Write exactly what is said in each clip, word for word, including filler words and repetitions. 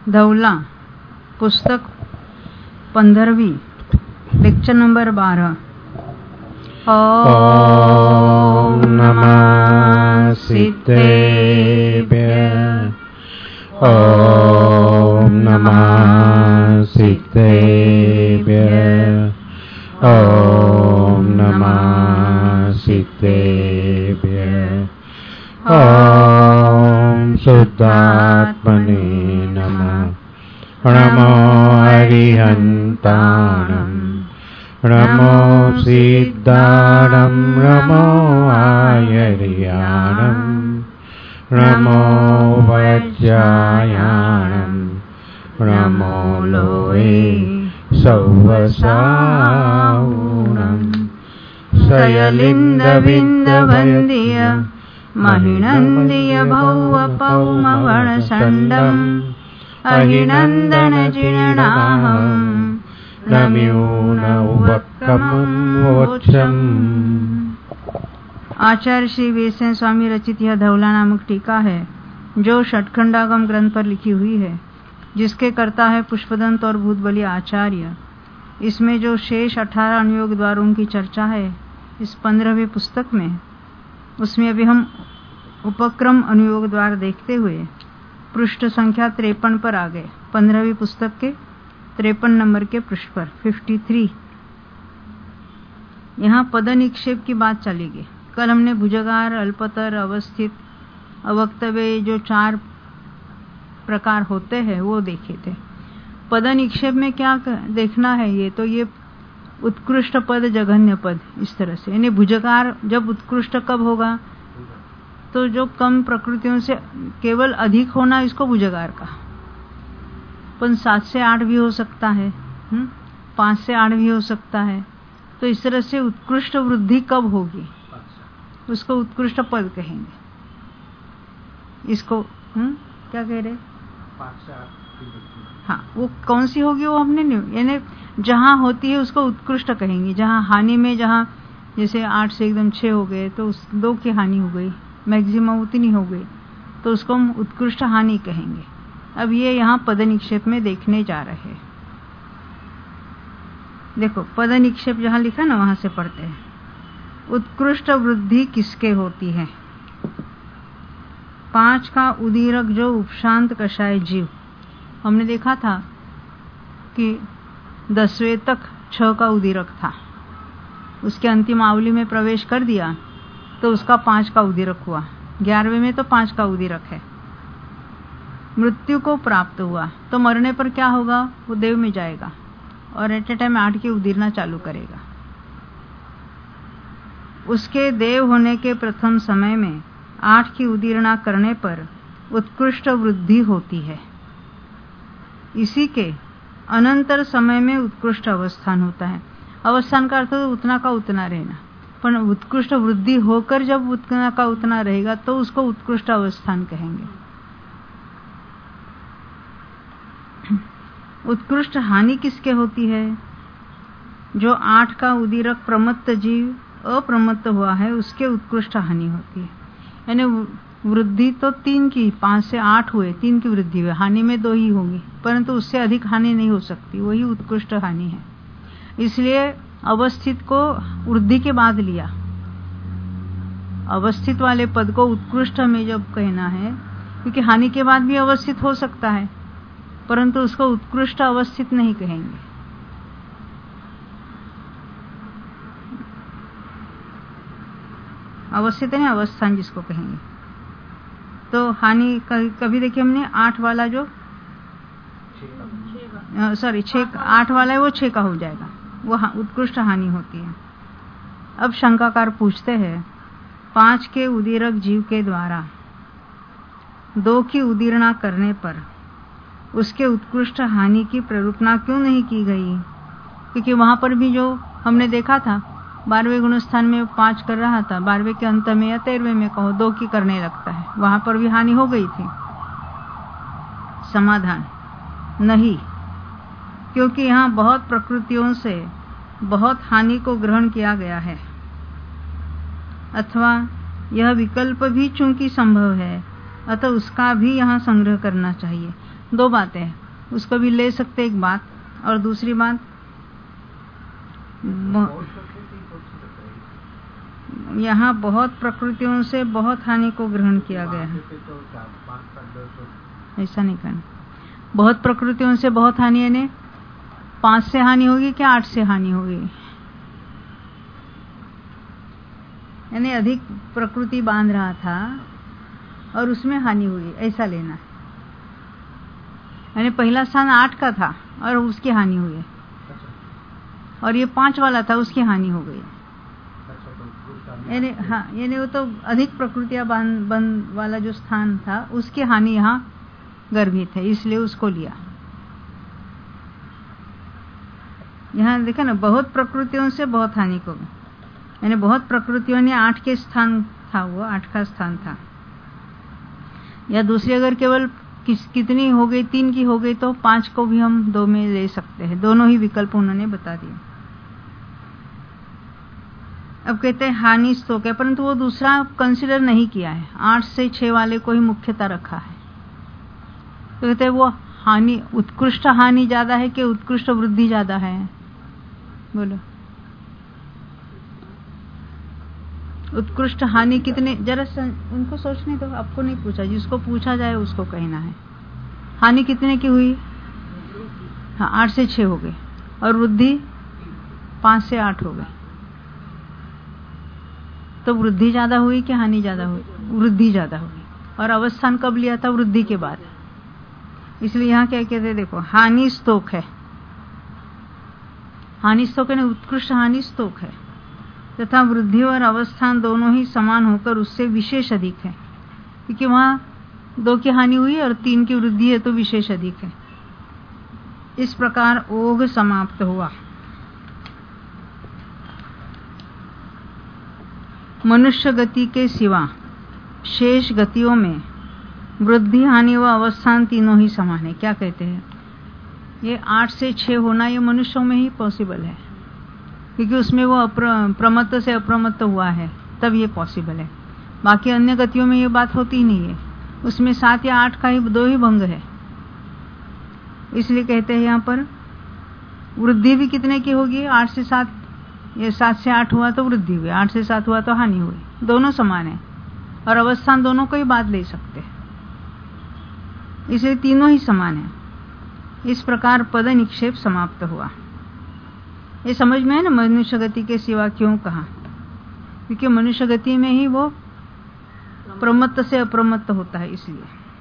धौला पुस्तक पंद्रहवीं lecture number बारह। ओम नमः सिद्धेभ्यः। ओम नमः सिद्धेभ्यः। ओम नमः सिद्धेभ्यः। ओम शुद्धात्मने नमः। नमो हरिहन्ताणं नमो सिद्धाणं नमो आयर्याणं नमो वज्रायाणं नमो लोये सौवसावुणं शयलिन्दविन्दवन्द्य महिनन्द्य भौवपौमवणसण्डम् अहिनन्दनजिर्णाहं नम्यूनवक्कमोक्षम्। आचार्य श्री वीरसेन स्वामी रचित यह धौला नामक टीका है जो षटखंडागम ग्रंथ पर लिखी हुई है, जिसके कर्ता है पुष्पदंत और भूतबली आचार्य। इसमें जो शेष अठारह अनुयोग द्वारों की चर्चा है इस पंद्रहवीं पुस्तक में, उसमें अभी हम उपक्रम अनुयोग द्वार देखते हुए पृष्ठ संख्या तिरपन पर आ गए। पंद्रहवीं पुस्तक के तिरपन नंबर के पृष्ठ पर तिरेपन। यहाँ पद निक्षेप की बात चलेगी। कल हमने भुजगार, अल्पतर, अवस्थित, अवक्तव्य जो चार प्रकार होते हैं वो देखे थे। पद निक्षेप में क्या देखना है, ये तो ये उत्कृष्ट पद, जघन्य पद, इस तरह से। यानी भुजगार जब उत्कृष्ट कब होगा, तो जो कम प्रकृतियों से केवल अधिक होना, इसको भुजगार का। पण सात से आठ भी हो सकता है, हुँ? पांच से आठ भी हो सकता है। तो इस तरह से उत्कृष्ट वृद्धि कब होगी, उसको उत्कृष्ट पद कहेंगे। इसको हुँ? क्या कह रहे? हाँ, वो कौन सी होगी वो हमने नहीं, यानी जहाँ होती है उसको उत्कृष्ट कहेंगे। जहाँ हानि में, जहाँ जैसे आठ से एकदम छह हो गए तो उस दो की हानि हो गई, मैक्सिमम उतनी हो गई, तो उसको हम उत्कृष्ट हानि कहेंगे। अब ये यहाँ पद निक्षेप में देखने जा रहे हैं। देखो पद निक्षेप जहाँ लिखा ना, वहां से पढ़ते हैं। उत्कृष्ट वृद्धि किसके होती है? पांच का उदीरक जो उपशांत कषाय जीव, हमने देखा था कि दसवें तक छह का उदीरक था, उसके अंतिम आवली में प्रवेश कर दिया तो उसका पांच का उदीरक हुआ। ग्यारहवें में तो पांच का उदीरक है। मृत्यु को प्राप्त हुआ तो मरने पर क्या होगा, वो देव में जाएगा और एट ए टाइम आठ की उदीरना चालू करेगा। उसके देव होने के प्रथम समय में आठ की उदीरना करने पर उत्कृष्ट वृद्धि होती है। इसी के अनंतर समय में उत्कृष्ट अवस्थान होता है। अवस्थान का अर्थ तो उतना का उतना रहना, पर उत्कृष्ट वृद्धि होकर जब उतना का उतना रहेगा तो उसको उत्कृष्ट अवस्थान कहेंगे। उत्कृष्ट हानि किसके होती है? जो आठ का उदीरक प्रमत्त जीव अप्रमत्त हुआ है उसके उत्कृष्ट हानि होती है। यानी वृद्धि तो तीन की, पांच से आठ हुए, तीन की वृद्धि हुई, हानि में दो ही होगी, परंतु उससे अधिक हानि नहीं हो सकती, वही उत्कृष्ट हानि है। इसलिए अवस्थित को वृद्धि के बाद लिया। अवस्थित वाले पद को उत्कृष्ट में जब कहना है, क्योंकि हानि के बाद भी अवस्थित हो सकता है, परंतु उसको उत्कृष्ट अवस्थित नहीं कहेंगे। अवस्थित है ना, अवस्थान जिसको कहेंगे। तो हानि कभी देखिए हमने आठ वाला जो सॉरी छह आठ वाला है वो छह का हो जाएगा, वो उत्कृष्ट हानि होती है। अब शंकाकार पूछते हैं, पांच के उदीरक जीव के द्वारा दो की उदीरना करने पर उसके उत्कृष्ट हानि की प्ररूपना क्यों नहीं की गई? क्योंकि वहां पर भी जो हमने देखा था, बारहवें गुणस्थान में पांच कर रहा था, बारहवें के अंत में या तेरहवें में कहो दो की करने लगता है, वहां पर भी हानि हो गई थी। समाधान नहीं, क्योंकि यहाँ बहुत प्रकृतियों से बहुत हानि को ग्रहण किया गया है, अथवा यह विकल्प भी चूंकि संभव है, अतः उसका भी यहाँ संग्रह करना चाहिए। दो बातें हैं, उसको भी ले सकते एक बात। और दूसरी बात, यहाँ बहुत प्रकृतियों से बहुत हानि को ग्रहण किया गया है। ऐसा नहीं करना। बहुत प्रकृतियों से बहुत हानि यानी पांच से हानि होगी क्या आठ से हानि होगी, यानी अधिक प्रकृति बांध रहा था और उसमें हानि हुई, ऐसा लेना है। यानी पहला स्थान आठ का था और उसकी हानि हुई है, और ये पांच वाला था उसकी हानि हो गई। यानी हाँ, यानी वो तो अधिक प्रकृतियां बांध बंद वाला जो स्थान था उसकी हानि यहाँ गर्भित है, इसलिए उसको लिया। यहाँ देखा ना, बहुत प्रकृतियों से बहुत हानि को, यानी बहुत प्रकृतियों ने आठ के स्थान था, वो आठ का स्थान था। या दूसरी अगर केवल किस कितनी हो गई, तीन की हो गई, तो पांच को भी हम दो में ले सकते हैं। दोनों ही विकल्प उन्होंने बता दिए। अब कहते हैं हानि स्तोक है, परंतु वो दूसरा कंसिडर नहीं किया है, आठ से छह वाले को ही मुख्यता रखा है। तो कहते हैं वो हानि, उत्कृष्ट हानि ज्यादा है कि उत्कृष्ट वृद्धि ज्यादा है? बोलो, उत्कृष्ट हानि कितने, जरा उनको सोचने दो, आपको नहीं पूछा, जिसको पूछा जाए उसको कहना है। हानि कितने की हुई? हाँ, आठ से छह हो गई, और वृद्धि पांच से आठ हो गई। तो वृद्धि ज्यादा हुई कि हानि ज्यादा हुई? वृद्धि ज्यादा हुई। और अवस्थान कब लिया था? वृद्धि के बाद। इसलिए यहाँ क्या कहते हैं, देखो, हानि स्तोक है। हानि स्तोक है, उत्कृष्ट हानि स्तोक है, तथा वृद्धि और अवस्थान दोनों ही समान होकर उससे विशेष अधिक है, क्योंकि वहां दो की हानि हुई और तीन की वृद्धि है, तो विशेष अधिक है। इस प्रकार ओघ समाप्त हुआ। मनुष्य गति के सिवा शेष गतियों में वृद्धि, हानि व अवस्थान तीनों ही समान है। क्या कहते हैं, ये आठ से छह होना ये मनुष्यों में ही पॉसिबल है, क्योंकि उसमें वो प्रमत्त से अप्रमत्त हुआ है, तब ये पॉसिबल है। बाकी अन्य गतियों में ये बात होती ही नहीं है, उसमें सात या आठ का ही दो ही भंग है। इसलिए कहते हैं यहाँ पर वृद्धि भी कितने की होगी? आठ से सात, ये सात से आठ हुआ तो वृद्धि हुई, आठ से सात हुआ तो हानि हुई, दोनों समान है। और अवस्थान दोनों को ही बात ले सकते हैं, इसलिए तीनों ही समान है। इस प्रकार पद निक्षेप समाप्त हुआ। ये समझ में है ना, मनुष्य गति के सिवा क्यों कहा? क्योंकि मनुष्य गति में ही वो प्रमत्त से अप्रमत्त होता है, इसलिए।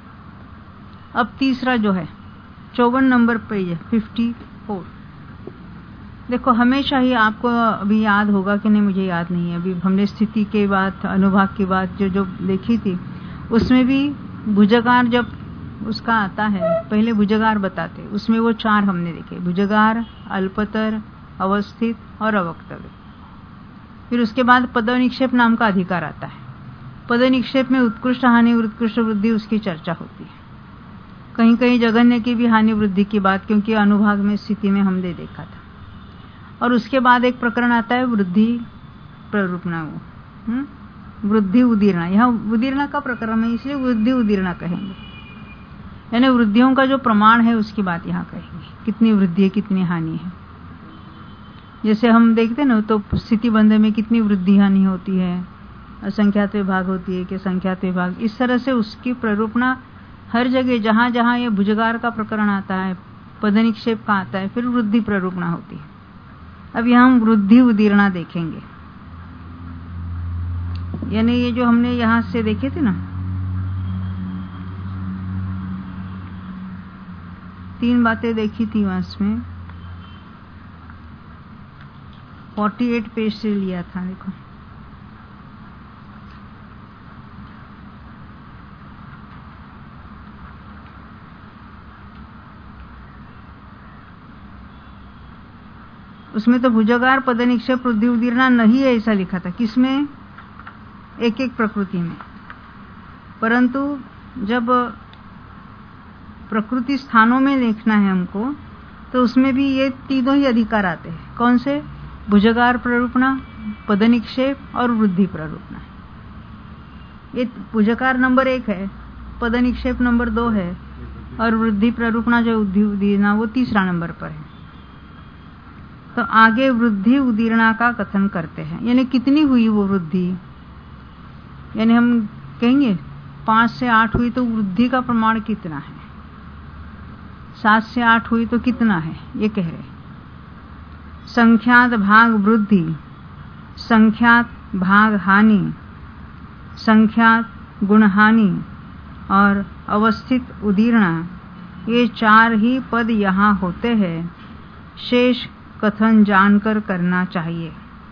अब तीसरा जो है चौवन नंबर पेज है, फिफ्टी फोर। देखो, हमेशा ही आपको अभी याद होगा कि नहीं, मुझे याद नहीं है, अभी हमने स्थिति के बात, अनुभाग की बात जो जो देखी थी, उसमें भी भुजगार जब उसका आता है, पहले भुजगार बताते, उसमें वो चार हमने देखे, भुजगार, अल्पतर, अवस्थित और अवक्तव्य। फिर उसके बाद पद निक्षेप नाम का अधिकार आता है। पद निक्षेप में उत्कृष्ट हानि, उत्कृष्ट वृद्धि, उसकी चर्चा होती है। कहीं कहीं जघन्य की भी हानि वृद्धि की बात, क्योंकि अनुभाग में स्थिति में हमने देखा था। और उसके बाद एक प्रकरण आता है वृद्धि प्ररूपणा, वो वृद्धि उदीर्णा। यहाँ उदीर्णा का प्रकरण है, इसलिए वृद्धि उदीर्णा कहेंगे, यानी वृद्धियों का जो प्रमाण है उसकी बात यहाँ कहेंगे, कितनी वृद्धि है, कितनी हानि है। जैसे हम देखते हैं ना, तो स्थिति बंध में कितनी वृद्धि हानि होती है, असंख्यात विभाग होती है कि संख्यात विभाग, इस तरह से उसकी प्ररूपणा हर जगह, जहां जहां ये भुजगार का प्रकरण आता है, पद निक्षेप का आता है, फिर वृद्धि प्ररूपणा होती है। अब यहाँ हम वृद्धि उदीर्णा देखेंगे, यानी ये जो हमने यहां से देखे थे ना, तीन बातें देखी थी वहां में, अड़तालीस पेज से लिया था। देखो, उसमें तो भुजगार, पद निक्षेप, वृद्धि उदीर्णा नहीं है, ऐसा लिखा था। किसमें? एक एक प्रकृति में। परंतु जब प्रकृति स्थानों में देखना है हमको, तो उसमें भी ये तीनों ही अधिकार आते हैं। कौन से? भुजगार प्ररूपणा, पद निक्षेप और वृद्धि प्ररूपणा। ये भुजगार नंबर एक है, पद निक्षेप नंबर दो है, और वृद्धि प्ररूपणा जो उद्धि उदीर्णा वो तीसरा नंबर पर है। तो आगे वृद्धि उदीर्णा का कथन करते हैं, यानी कितनी हुई वो वृद्धि, यानी हम कहेंगे पांच से आठ हुई तो वृद्धि का प्रमाण कितना है, सात से आठ हुई तो कितना है, ये कह रहे। संख्यात भाग वृद्धि, संख्यात भाग हानि, संख्यात गुण हानि और अवस्थित उदीर्णा, ये चार ही पद यहाँ होते हैं। शेष कथन जानकर करना चाहिए।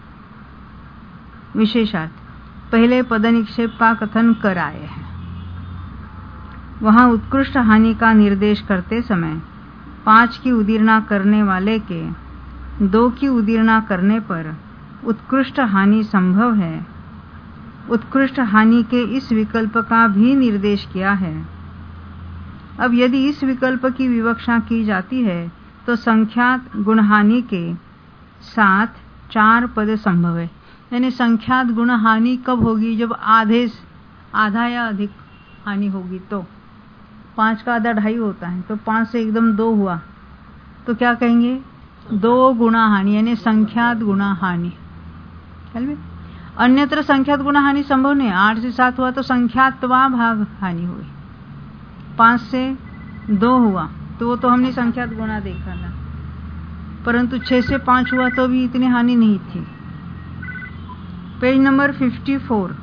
विशेषार्थ, पहले पद निक्षेप का कथन कर आए हैं। वहां उत्कृष्ट हानि का निर्देश करते समय पांच की उदीर्णा करने वाले के दो की उदीर्णा करने पर उत्कृष्ट हानि संभव है। उत्कृष्ट हानि के इस विकल्प का भी निर्देश किया है। अब यदि इस विकल्प की विवक्षा की जाती है तो संख्यात गुणहानि के साथ चार पद संभव है। यानी संख्यात गुणहानि कब होगी, जब आधे आधा या अधिक हानि होगी। तो पांच का आधा ढाई होता है, तो पांच से एकदम दो हुआ तो क्या कहेंगे, दो गुणा हानि, यानी संख्यात गुणा हानि। अन्यत्र संख्यात गुणा हानि संभव नहीं। आठ से सात हुआ तो संख्यात्वा भाग हानि हुई। पांच से दो हुआ तो वो तो हमने संख्यात गुणा देखा था, परंतु छह से पांच हुआ तो भी इतनी हानि नहीं थी। Page number fifty four,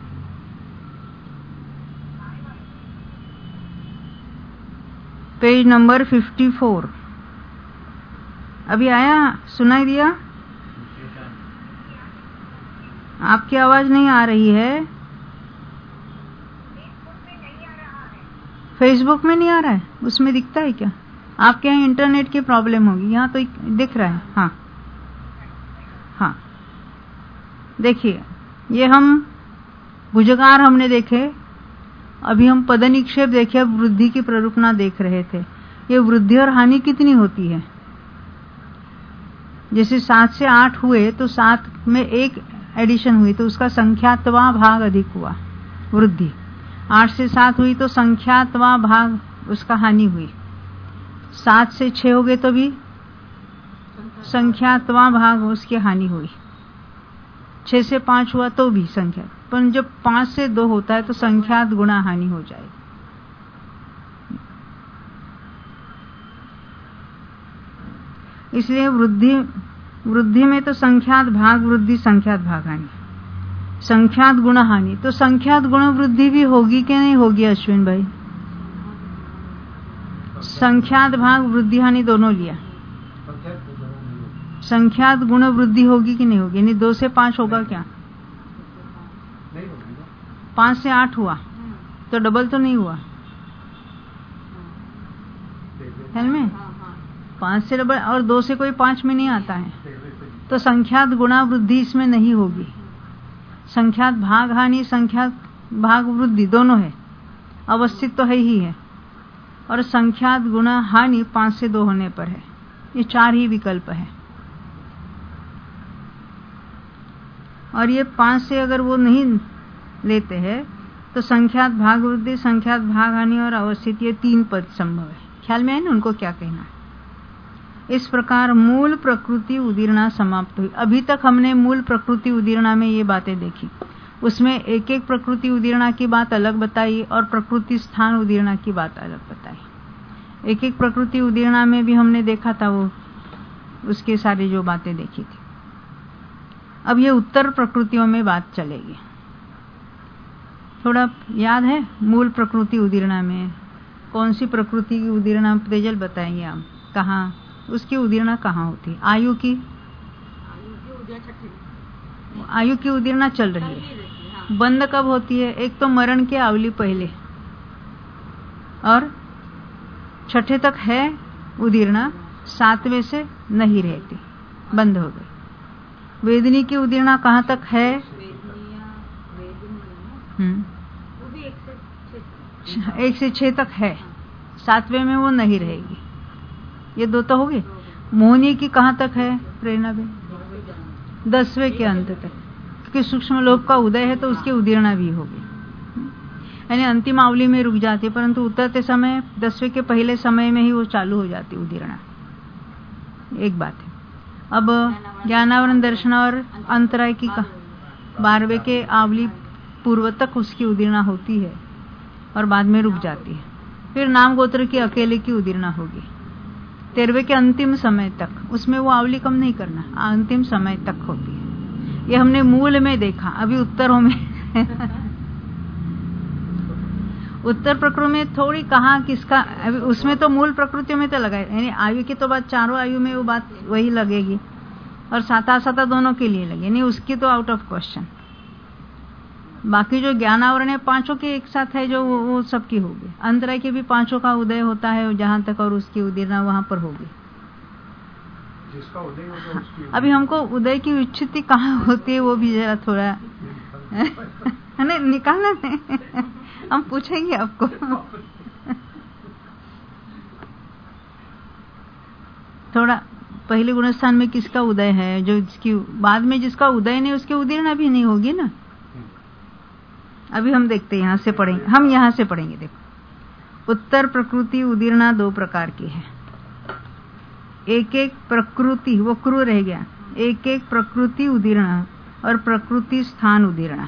page number fifty four अभी आया, सुनाई दिया? आपकी आवाज नहीं आ रही है। फेसबुक में नहीं आ रहा है, उसमें दिखता है क्या? आपके यहाँ इंटरनेट की प्रॉब्लम होगी, यहाँ तो दिख रहा है। हाँ हाँ, देखिए ये हम भुजगार हमने देखे, अभी हम पदनिक्षेप देखे, अब वृद्धि की प्ररूपणा देख रहे थे। ये वृद्धि और हानि कितनी होती है, जैसे सात से आठ हुए तो सात में एक एडिशन हुई तो उसका संख्यात्वा भाग अधिक हुआ वृद्धि। आठ से सात हुई तो संख्यात्वा भाग उसका हानि हुई। सात से छह हो गए तो भी संख्यात्वा भाग उसकी हानि हुई। छह से पांच हुआ तो भी संख्या, पर जब पांच से दो होता है तो संख्यात गुणा हानि हो जाएगी। इसलिए वृद्धि वृद्धि में तो संख्यात भाग वृद्धि, संख्यात भाग हानि, संख्यात गुण हानि। तो संख्यात गुण वृद्धि भी होगी कि नहीं होगी अश्विन भाई? संख्यात भाग वृद्धि हानि दोनों लिया, संख्यात गुण वृद्धि होगी कि नहीं होगी? यानी दो से पांच होगा क्या? पांच से आठ हुआ तो डबल तो नहीं हुआ है में? पांच से डबल, और दो से कोई पांच में नहीं आता है, तो संख्यात गुणा वृद्धि इसमें नहीं होगी। संख्यात भाग हानि, संख्यात भाग वृद्धि दोनों है, अवस्थित तो है ही है। और संख्यात गुणा हानि पांच से दो होने पर है। ये चार ही विकल्प है। और ये पांच से अगर वो नहीं लेते हैं तो संख्यात भाग वृद्धि, संख्यात भाग हानि और अवस्थित, ये तीन पद संभव है। ख्याल में है ना उनको क्या कहना है? इस प्रकार मूल प्रकृति उदीर्णा समाप्त हुई। अभी तक हमने मूल प्रकृति उदीर्णा में ये बातें देखी, उसमें एक एक प्रकृति उदीर्णा की बात अलग बताई और प्रकृति स्थान उदीर्णा की बात अलग बताई। एक एक प्रकृति उदीर्णा में भी हमने देखा था वो उसके सारी जो बातें देखी थी। अब ये उत्तर प्रकृतियों में बात चलेगी। थोड़ा याद है मूल प्रकृति उदीर्णा में कौन सी प्रकृति की उदीर्णा तेजल बताएंगे आप? कहाँ उसकी उदीर्णा कहाँ होती? आयु की आयु की उदीर्णा चल रही है। बंद कब होती है? एक तो मरण के आवली पहले, और छठे तक है उदीर्णा, सातवें से नहीं रहती, बंद हो गई। वेदनी की उदीर्णा कहाँ तक है? हम्म एक से छह तक है, सातवें में वो नहीं रहेगी। ये दो तो हो गए। मोहनी की कहाँ तक है प्रेरणा में? दसवें के अंत तक, क्योंकि सूक्ष्म लोक का उदय है तो उसकी उदीर्णा भी होगी। यानी अंतिम आवली में रुक जाती है, परंतु उतरते समय दसवें के पहले समय में ही वो चालू हो जाती है उदीरणा। एक बात है। अब ज्ञानावरण दर्शन और अंतराय की का बारहवें के आवली पूर्व तक उसकी उदीरणा होती है और बाद में रुक जाती है। फिर नाम गोत्र की अकेले की उदीरणा होगी तेरहवें के अंतिम समय तक, उसमें वो आवली कम नहीं करना, अंतिम समय तक होती है। ये हमने मूल में देखा। अभी उत्तरों में उत्तर प्रकृति में थोड़ी कहा किसका, अभी उसमें तो मूल प्रकृतियों में तो लगाए, यानी आयु की तो बात, चारों आयु में वो बात वही लगेगी और साता साता दोनों के लिए लगे, नहीं उसकी तो आउट ऑफ क्वेश्चन। बाकी जो ज्ञान आवरण है पांचों के एक साथ है जो वो, वो सबकी होगी। अंतराय के भी पांचों का उदय होता है जहां तक, और उसकी उदीरणा वहां पर होगी। जिसका उदय होगा उसकी अभी हमको उदय की विच्छित्ति कहाँ होती है वो भी जरा थोड़ा नहीं निकालना है, हम पूछेंगे आपको। थोड़ा पहले गुणस्थान में किसका उदय है, जो जिसकी बाद में जिसका उदय नहीं उसकी उदीरणा भी नहीं होगी ना। अभी हम देखते हैं, यहाँ से पढ़ेंगे, हम यहाँ से पढ़ेंगे। देखो, उत्तर प्रकृति उदीरणा दो प्रकार की है। एक एक प्रकृति, वो क्रू रह गया, एक एक प्रकृति उदीरणा और प्रकृति स्थान उदीरणा।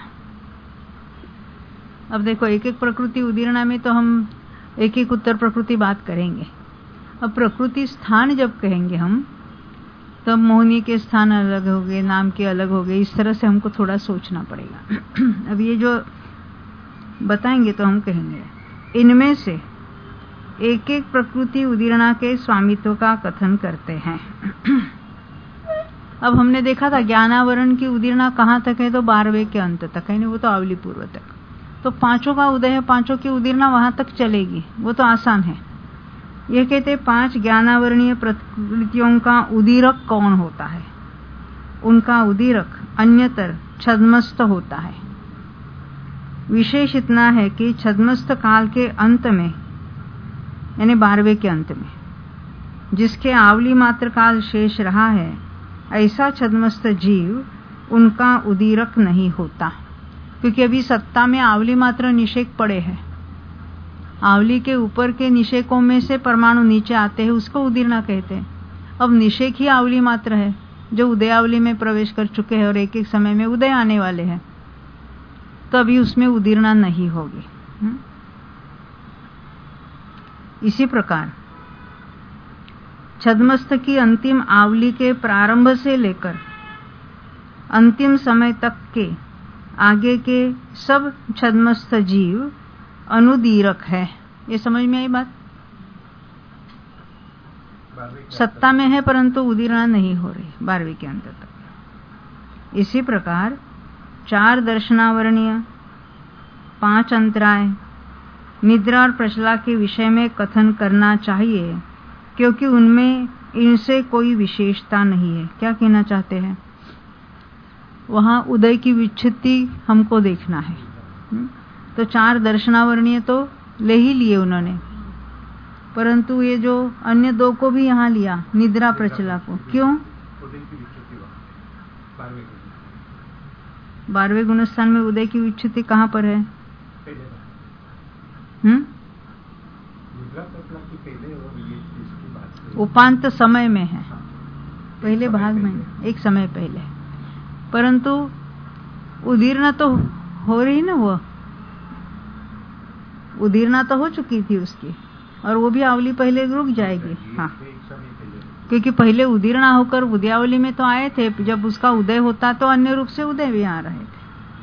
अब देखो, एक एक प्रकृति उदीरणा में तो हम एक एक उत्तर प्रकृति बात करेंगे। अब प्रकृति स्थान जब कहेंगे हम, तब मोहिनी के स्थान अलग हो गए, नाम के अलग हो गए, इस तरह से हमको थोड़ा सोचना पड़ेगा। अब ये जो बताएंगे तो हम कहेंगे इनमें से एक एक प्रकृति उदीरणा के स्वामित्व का कथन करते हैं। अब हमने देखा था ज्ञानावरण की उदीरणा कहाँ तक है, तो बारहवें के अंत तक है, नहीं वो तो आवली पूर्व तक। तो पांचों का उदय है, पांचों की उदीरणा वहां तक चलेगी, वो तो आसान है। ये कहते पांच ज्ञानावरणीय प्रकृतियों का उदीरक कौन होता है। उनका उदीरक अन्यतर छद्मस्थ होता है। विशेष इतना है कि छद्मस्थ काल के अंत में, यानी बारहवें के अंत में, जिसके आवली मात्र काल शेष रहा है, ऐसा छद्मस्थ जीव उनका उदीरक नहीं होता, क्योंकि अभी सत्ता में आवली मात्र निषेक पड़े हैं। आवली के ऊपर के निषेकों में से परमाणु नीचे आते हैं, उसको उदीरणा कहते हैं। अब निषेक ही आवली मात्र है जो उदयावली में प्रवेश कर चुके हैं और एक एक समय में उदय आने वाले हैं, तो अभी उसमें उदीरणा नहीं होगी। हुँ? इसी प्रकार छद्मस्थ की अंतिम आवली के प्रारंभ से लेकर अंतिम समय तक के आगे के सब छद्मस्थ जीव अनुदीरक है। ये समझ में आई बात? सत्ता में है परंतु उदीरणा नहीं हो रही बारहवीं के अंत तक। इसी प्रकार चार दर्शनावरणीय, पांच अंतराय, निद्रा और प्रचला के विषय में कथन करना चाहिए, क्योंकि उनमें इनसे कोई विशेषता नहीं है। क्या कहना चाहते हैं? वहां उदय की विच्छित्ति हमको देखना है। तो चार दर्शनावरणीय तो ले ही लिए उन्होंने, परंतु ये जो अन्य दो को भी यहाँ लिया, निद्रा प्रचला को, क्यों? बारहवें गुणस्थान में उदय की विच्छित्ति कहाँ पर है? हम्म उपांत समय में है, पहले भाग में, एक समय पहले। परंतु उदीरणा तो हो रही ना, वो उदीरणा तो हो चुकी थी उसकी, और वो भी आवली पहले रुक जाएगी। हाँ, क्योंकि पहले उदीरणा होकर उदयावली में तो आए थे, जब उसका उदय होता तो अन्य रूप से उदय भी आ रहे थे।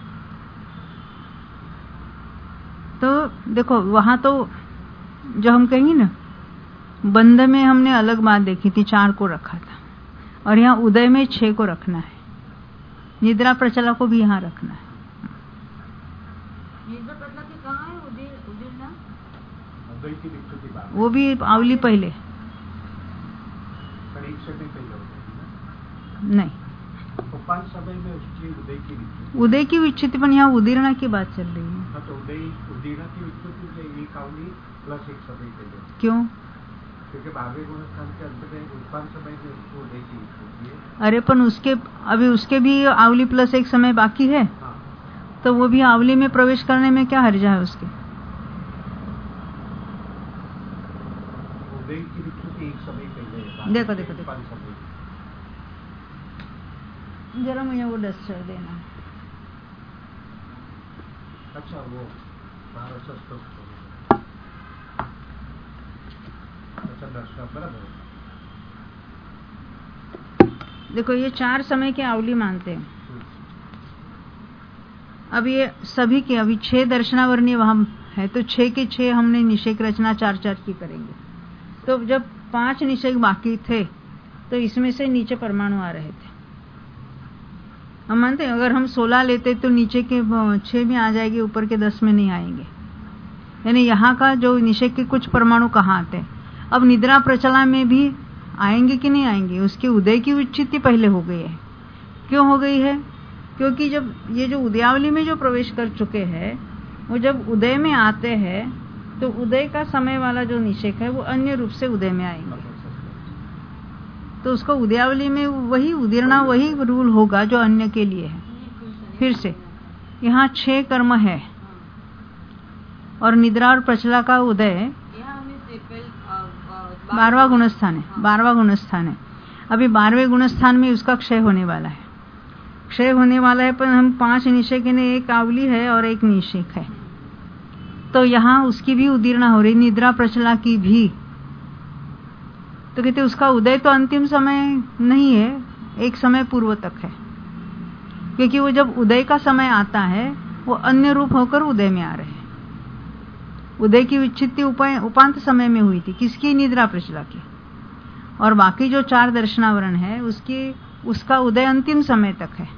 तो देखो, वहां तो जो हम कहेंगे ना, बंध में हमने अलग बात देखी थी, चार को रखा था, और यहाँ उदय में छह को रखना है। निद्रा प्रचला को भी यहाँ रखना है। निद्रा प्रचला की कहाँ है उदीरणा? वो भी आवली पहले नहीं, समय में उसकी उदय की उदय की विच्छित्ति, पर यहाँ उदीरणा की बात चल रही है। तो उदय उदीरणा की विच्छित्ति एक आवली प्लस एक समय पहले। क्यों? क्योंकि बारहवें गुणस्थान के अंत में उत्पन्न समय में उसको उदय की विच्छित्ति है। अरे पण उसके अभी उसके भी आवली प्लस एक समय बाकी है। हाँ। तो वो भी आवली में प्रवेश करने में क्या हर्जा है उसके? उदय की विकृति एक समय पहले देखो देखो देखो जरा मुझे वो डस्टर देना। अच्छा वो अच्छा डस्टर बराबर। देखो ये चार समय के आवली मानते हैं। अब ये सभी के अभी छह दर्शनावरणी वहां है तो छह के छह हमने निषेक रचना चार चार की करेंगे। तो जब पांच निषेक बाकी थे तो इसमें से नीचे परमाणु आ रहे थे। हम मानते हैं अगर हम सोलह लेते तो नीचे के छह में आ जाएगी, ऊपर के दस में नहीं आएंगे। यानी यहाँ का जो निषेक के कुछ परमाणु कहाँ आते हैं। अब निद्रा प्रचला में भी आएंगे कि नहीं आएंगे, उसके उदय की विच्छित्ति पहले हो गई है। क्यों हो गई है? क्योंकि जब ये जो उदयावली में जो प्रवेश कर चुके हैं वो जब उदय में आते हैं तो उदय का समय वाला जो निषेक है वो अन्य रूप से उदय में आएंगे। तो उसको उदयावली में वही उदीर्णा वही रूल होगा जो अन्य के लिए है। फिर से यहाँ छह कर्म है और निद्रा और प्रचला का उदय बारहवां गुणस्थान है। बारहवां गुणस्थान है। अभी बारहवें गुणस्थान में उसका क्षय होने वाला है। क्षय होने वाला है पर हम पांच निषेक ने एक आवली है और एक निषेक है तो यहाँ उसकी भी उदीर्णा हो रही, निद्रा प्रचला की भी। तो कहते उसका उदय तो अंतिम समय नहीं है, एक समय पूर्व तक है। क्योंकि वो जब उदय का समय आता है वो अन्य रूप होकर उदय में आ रहे हैं। उदय की विच्छित्ति उपांत समय में हुई थी, किसकी? निद्रा प्रचला की। और बाकी जो चार दर्शनावरण है उसकी उसका उदय अंतिम समय तक है।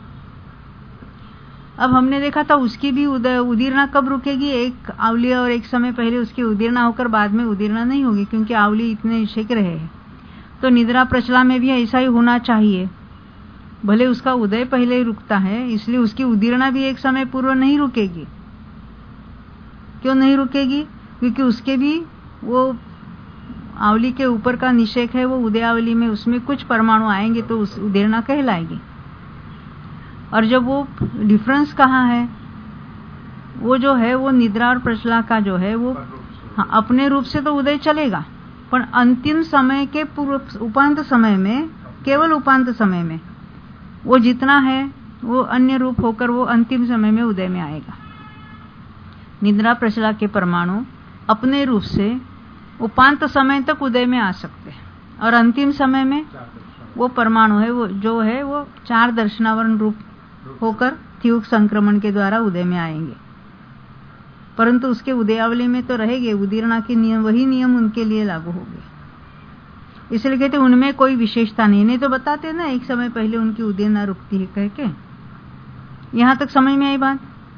अब हमने देखा था उसकी भी उदय उदीर्णा कब रुकेगी? एक आवली और एक समय पहले उसकी उदीर्णा होकर बाद में उदीर्णा नहीं होगी क्योंकि आवली इतने निषेक रहे हैं। तो निद्रा प्रचला में भी ऐसा ही होना चाहिए। भले उसका उदय पहले ही रुकता है इसलिए उसकी उदीर्णा भी एक समय पूर्व नहीं रुकेगी। क्यों नहीं रुकेगी? क्योंकि उसके भी वो आवली के ऊपर का निषेक है वो उदयावली में उसमें कुछ परमाणु आएंगे तो उस उदीर्णा कहलाएगी। और जब वो डिफरेंस कहाँ है, वो जो है वो निद्रा और प्रचला का जो है वो हाँ, अपने रूप से तो उदय चलेगा पर अंतिम समय के पूर्व उपांत समय में, केवल उपांत समय में वो जितना है वो अन्य रूप होकर वो अंतिम समय में उदय में आएगा। निद्रा प्रचला के परमाणु अपने रूप से उपांत समय तक उदय में आ सकते हैं और अंतिम समय में वो परमाणु है वो जो है वो चार दर्शनावरण रूप होकर त्युक संक्रमण के द्वारा उदय में आएंगे। परंतु उसके उदयावली में तो रहेंगे, उदीर्णा के नियम वही नियम उनके लिए लागू होंगे। इसलिए कहते उनमें कोई विशेषता नहीं। नहीं तो बताते ना एक समय पहले उनकी उदीर्णा रुकती है कह के। यहां तक समझ में आई बात।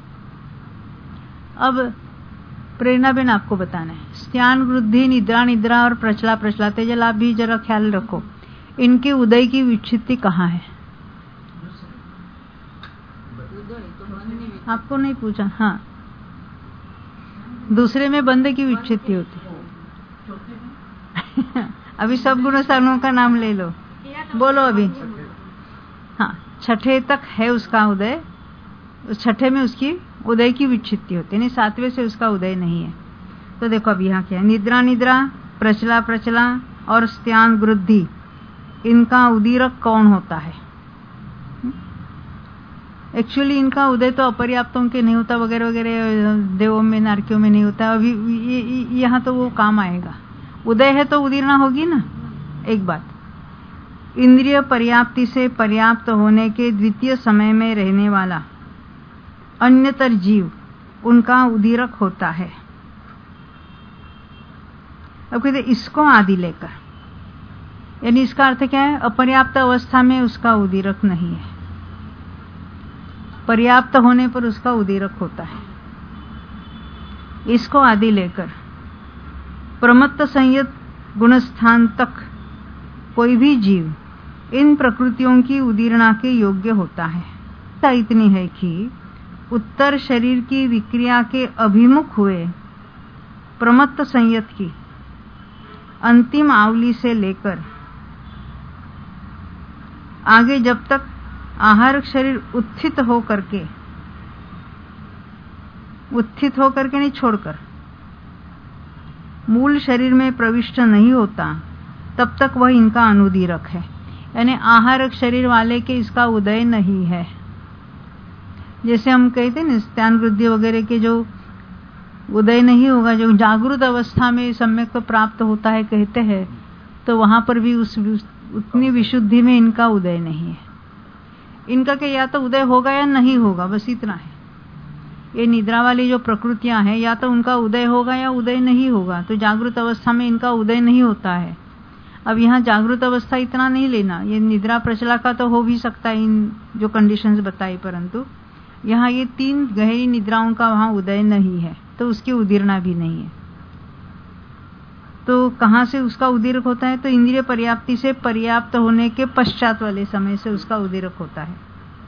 अब प्रेरणा बेन आपको बताना है स्त्यान वृद्धि निद्रा निद्रा और प्रचला प्रचला तेजल आप भी जरा ख्याल रखो इनके उदय की विच्छित्ति कहाँ है? आपको नहीं पूछा। हाँ दूसरे में बंदे की विच्छित्ति होती अभी सब गुणस्थानों का नाम ले लो, बोलो अभी। हाँ छठे तक है उसका उदय, उस छठे में उसकी उदय की विच्छित्ति होती है, नहीं सातवें से उसका उदय नहीं है। तो देखो अब यहाँ क्या है, निद्रा निद्रा प्रचला प्रचला और स्त्यान वृद्धि इनका उदीरक कौन होता है? एक्चुअली इनका उदय तो अपर्याप्तों के नहीं होता वगैरह वगैरह, देवों में नारकियों में नहीं होता। अभी यहाँ तो वो काम आएगा। उदय है तो उदीर्णा होगी ना। एक बात, इंद्रिय पर्याप्ति से पर्याप्त होने के द्वितीय समय में रहने वाला अन्यतर जीव उनका उदीरक होता है। अब कहते इसको आदि लेकर, यानी इसका अर्थ क्या है? अपर्याप्त अवस्था में उसका उदीरक नहीं है, पर्याप्त होने पर उसका उदीरक होता है। इसको आदि लेकर प्रमत्त संयत गुणस्थान तक कोई भी जीव इन प्रकृतियों की उदीर्णा के योग्य होता है। इतनी है कि उत्तर शरीर की विक्रिया के अभिमुख हुए प्रमत्त संयत की अंतिम आवली से लेकर आगे जब तक आहार शरीर उत्थित हो करके उत्थित हो करके नहीं छोड़कर मूल शरीर में प्रविष्ट नहीं होता तब तक वह इनका अनुदीरक है। यानी आहारक शरीर वाले के इसका उदय नहीं है। जैसे हम कहते हैं ना स्त्यान वृद्धि वगैरह के जो उदय नहीं होगा, जो जागृत अवस्था में सम्यक तो प्राप्त होता है कहते हैं, तो वहां पर भी उस उतनी विशुद्धि में इनका उदय नहीं है। इनका के या तो उदय होगा या नहीं होगा, बस इतना है। ये निद्रा वाली जो प्रकृतियां हैं या तो उनका उदय होगा या उदय नहीं होगा। तो जागृत अवस्था में इनका उदय नहीं होता है। अब यहाँ जागृत अवस्था इतना नहीं लेना, ये निद्रा प्रचला का तो हो भी सकता है इन जो कंडीशंस बताई, परंतु यहाँ ये तीन गहरी निद्राओं का वहां उदय नहीं है, तो उसकी उदीर्णा भी नहीं है। तो कहाँ से उसका उदीरक होता है? तो इंद्रिय पर्याप्ति से पर्याप्त होने के पश्चात वाले समय से उसका उदीरक होता है।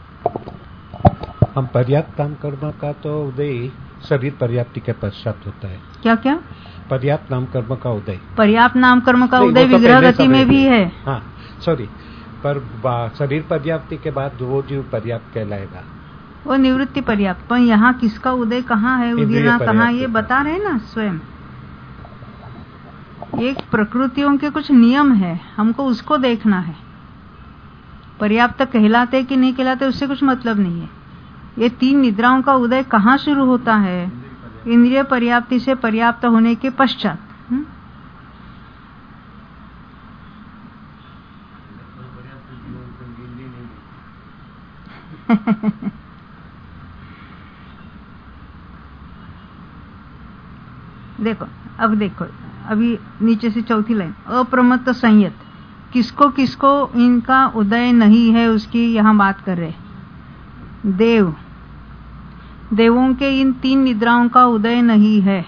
हम पर्याप्त नाम कर्म का तो उदय शरीर पर्याप्ति के पश्चात होता है। क्या क्या? पर्याप्त नाम कर्म का उदय। पर्याप्त नाम कर्म का उदय तो विग्रह गति में भी है। हाँ सॉरी, पर शरीर पर्याप्ति के बाद वो जीव पर्याप्त कहलाएगा, वो निवृत्ति पर्याप्त। पर यहाँ किसका उदय कहाँ है, उदीर्णा कहाँ, ये बता रहे ना स्वयं। ये प्रकृतियों के कुछ नियम है, हमको उसको देखना है। पर्याप्त कहलाते कि नहीं कहलाते उससे कुछ मतलब नहीं है। ये तीन निद्राओं का उदय कहाँ शुरू होता है? इंद्रिय पर्याप्ति से पर्याप्त होने के पश्चात। देखो अब देखो अभी नीचे से चौथी लाइन, अप्रमत्त संयत, किसको किसको इनका उदय नहीं है उसकी यहाँ बात कर रहे। देव, देवों के इन तीन निद्राओं का उदय नहीं है।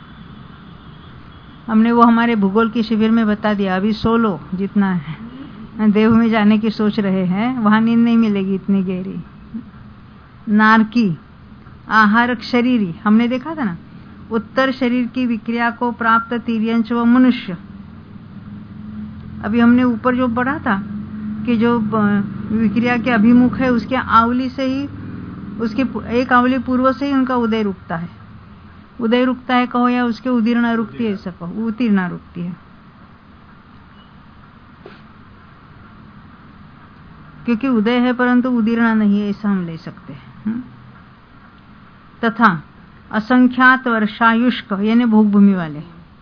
हमने वो हमारे भूगोल के शिविर में बता दिया। अभी सोलो जितना है देव में जाने की सोच रहे हैं, वहां नींद नहीं मिलेगी इतनी गहरी। नारकी, आहारक शरीरी, हमने देखा था ना, उत्तर शरीर की विक्रिया को प्राप्त तिर्यंश व मनुष्य। अभी हमने ऊपर जो पढ़ा था कि जो विक्रिया के अभिमुख है उसके आवली से ही, उसके एक आवली पूर्व से ही उनका उदय रुकता है। उदय रुकता है कहो या उसके उदीर्णा रुकती है, ऐसा कहो, उत्तीर्णा रुकती है। क्योंकि उदय है परंतु उदीर्णा नहीं है, ऐसा हम ले सकते हैं। तथा असंख्यात वर्षायुष्क यानी भोगभूमि वाले,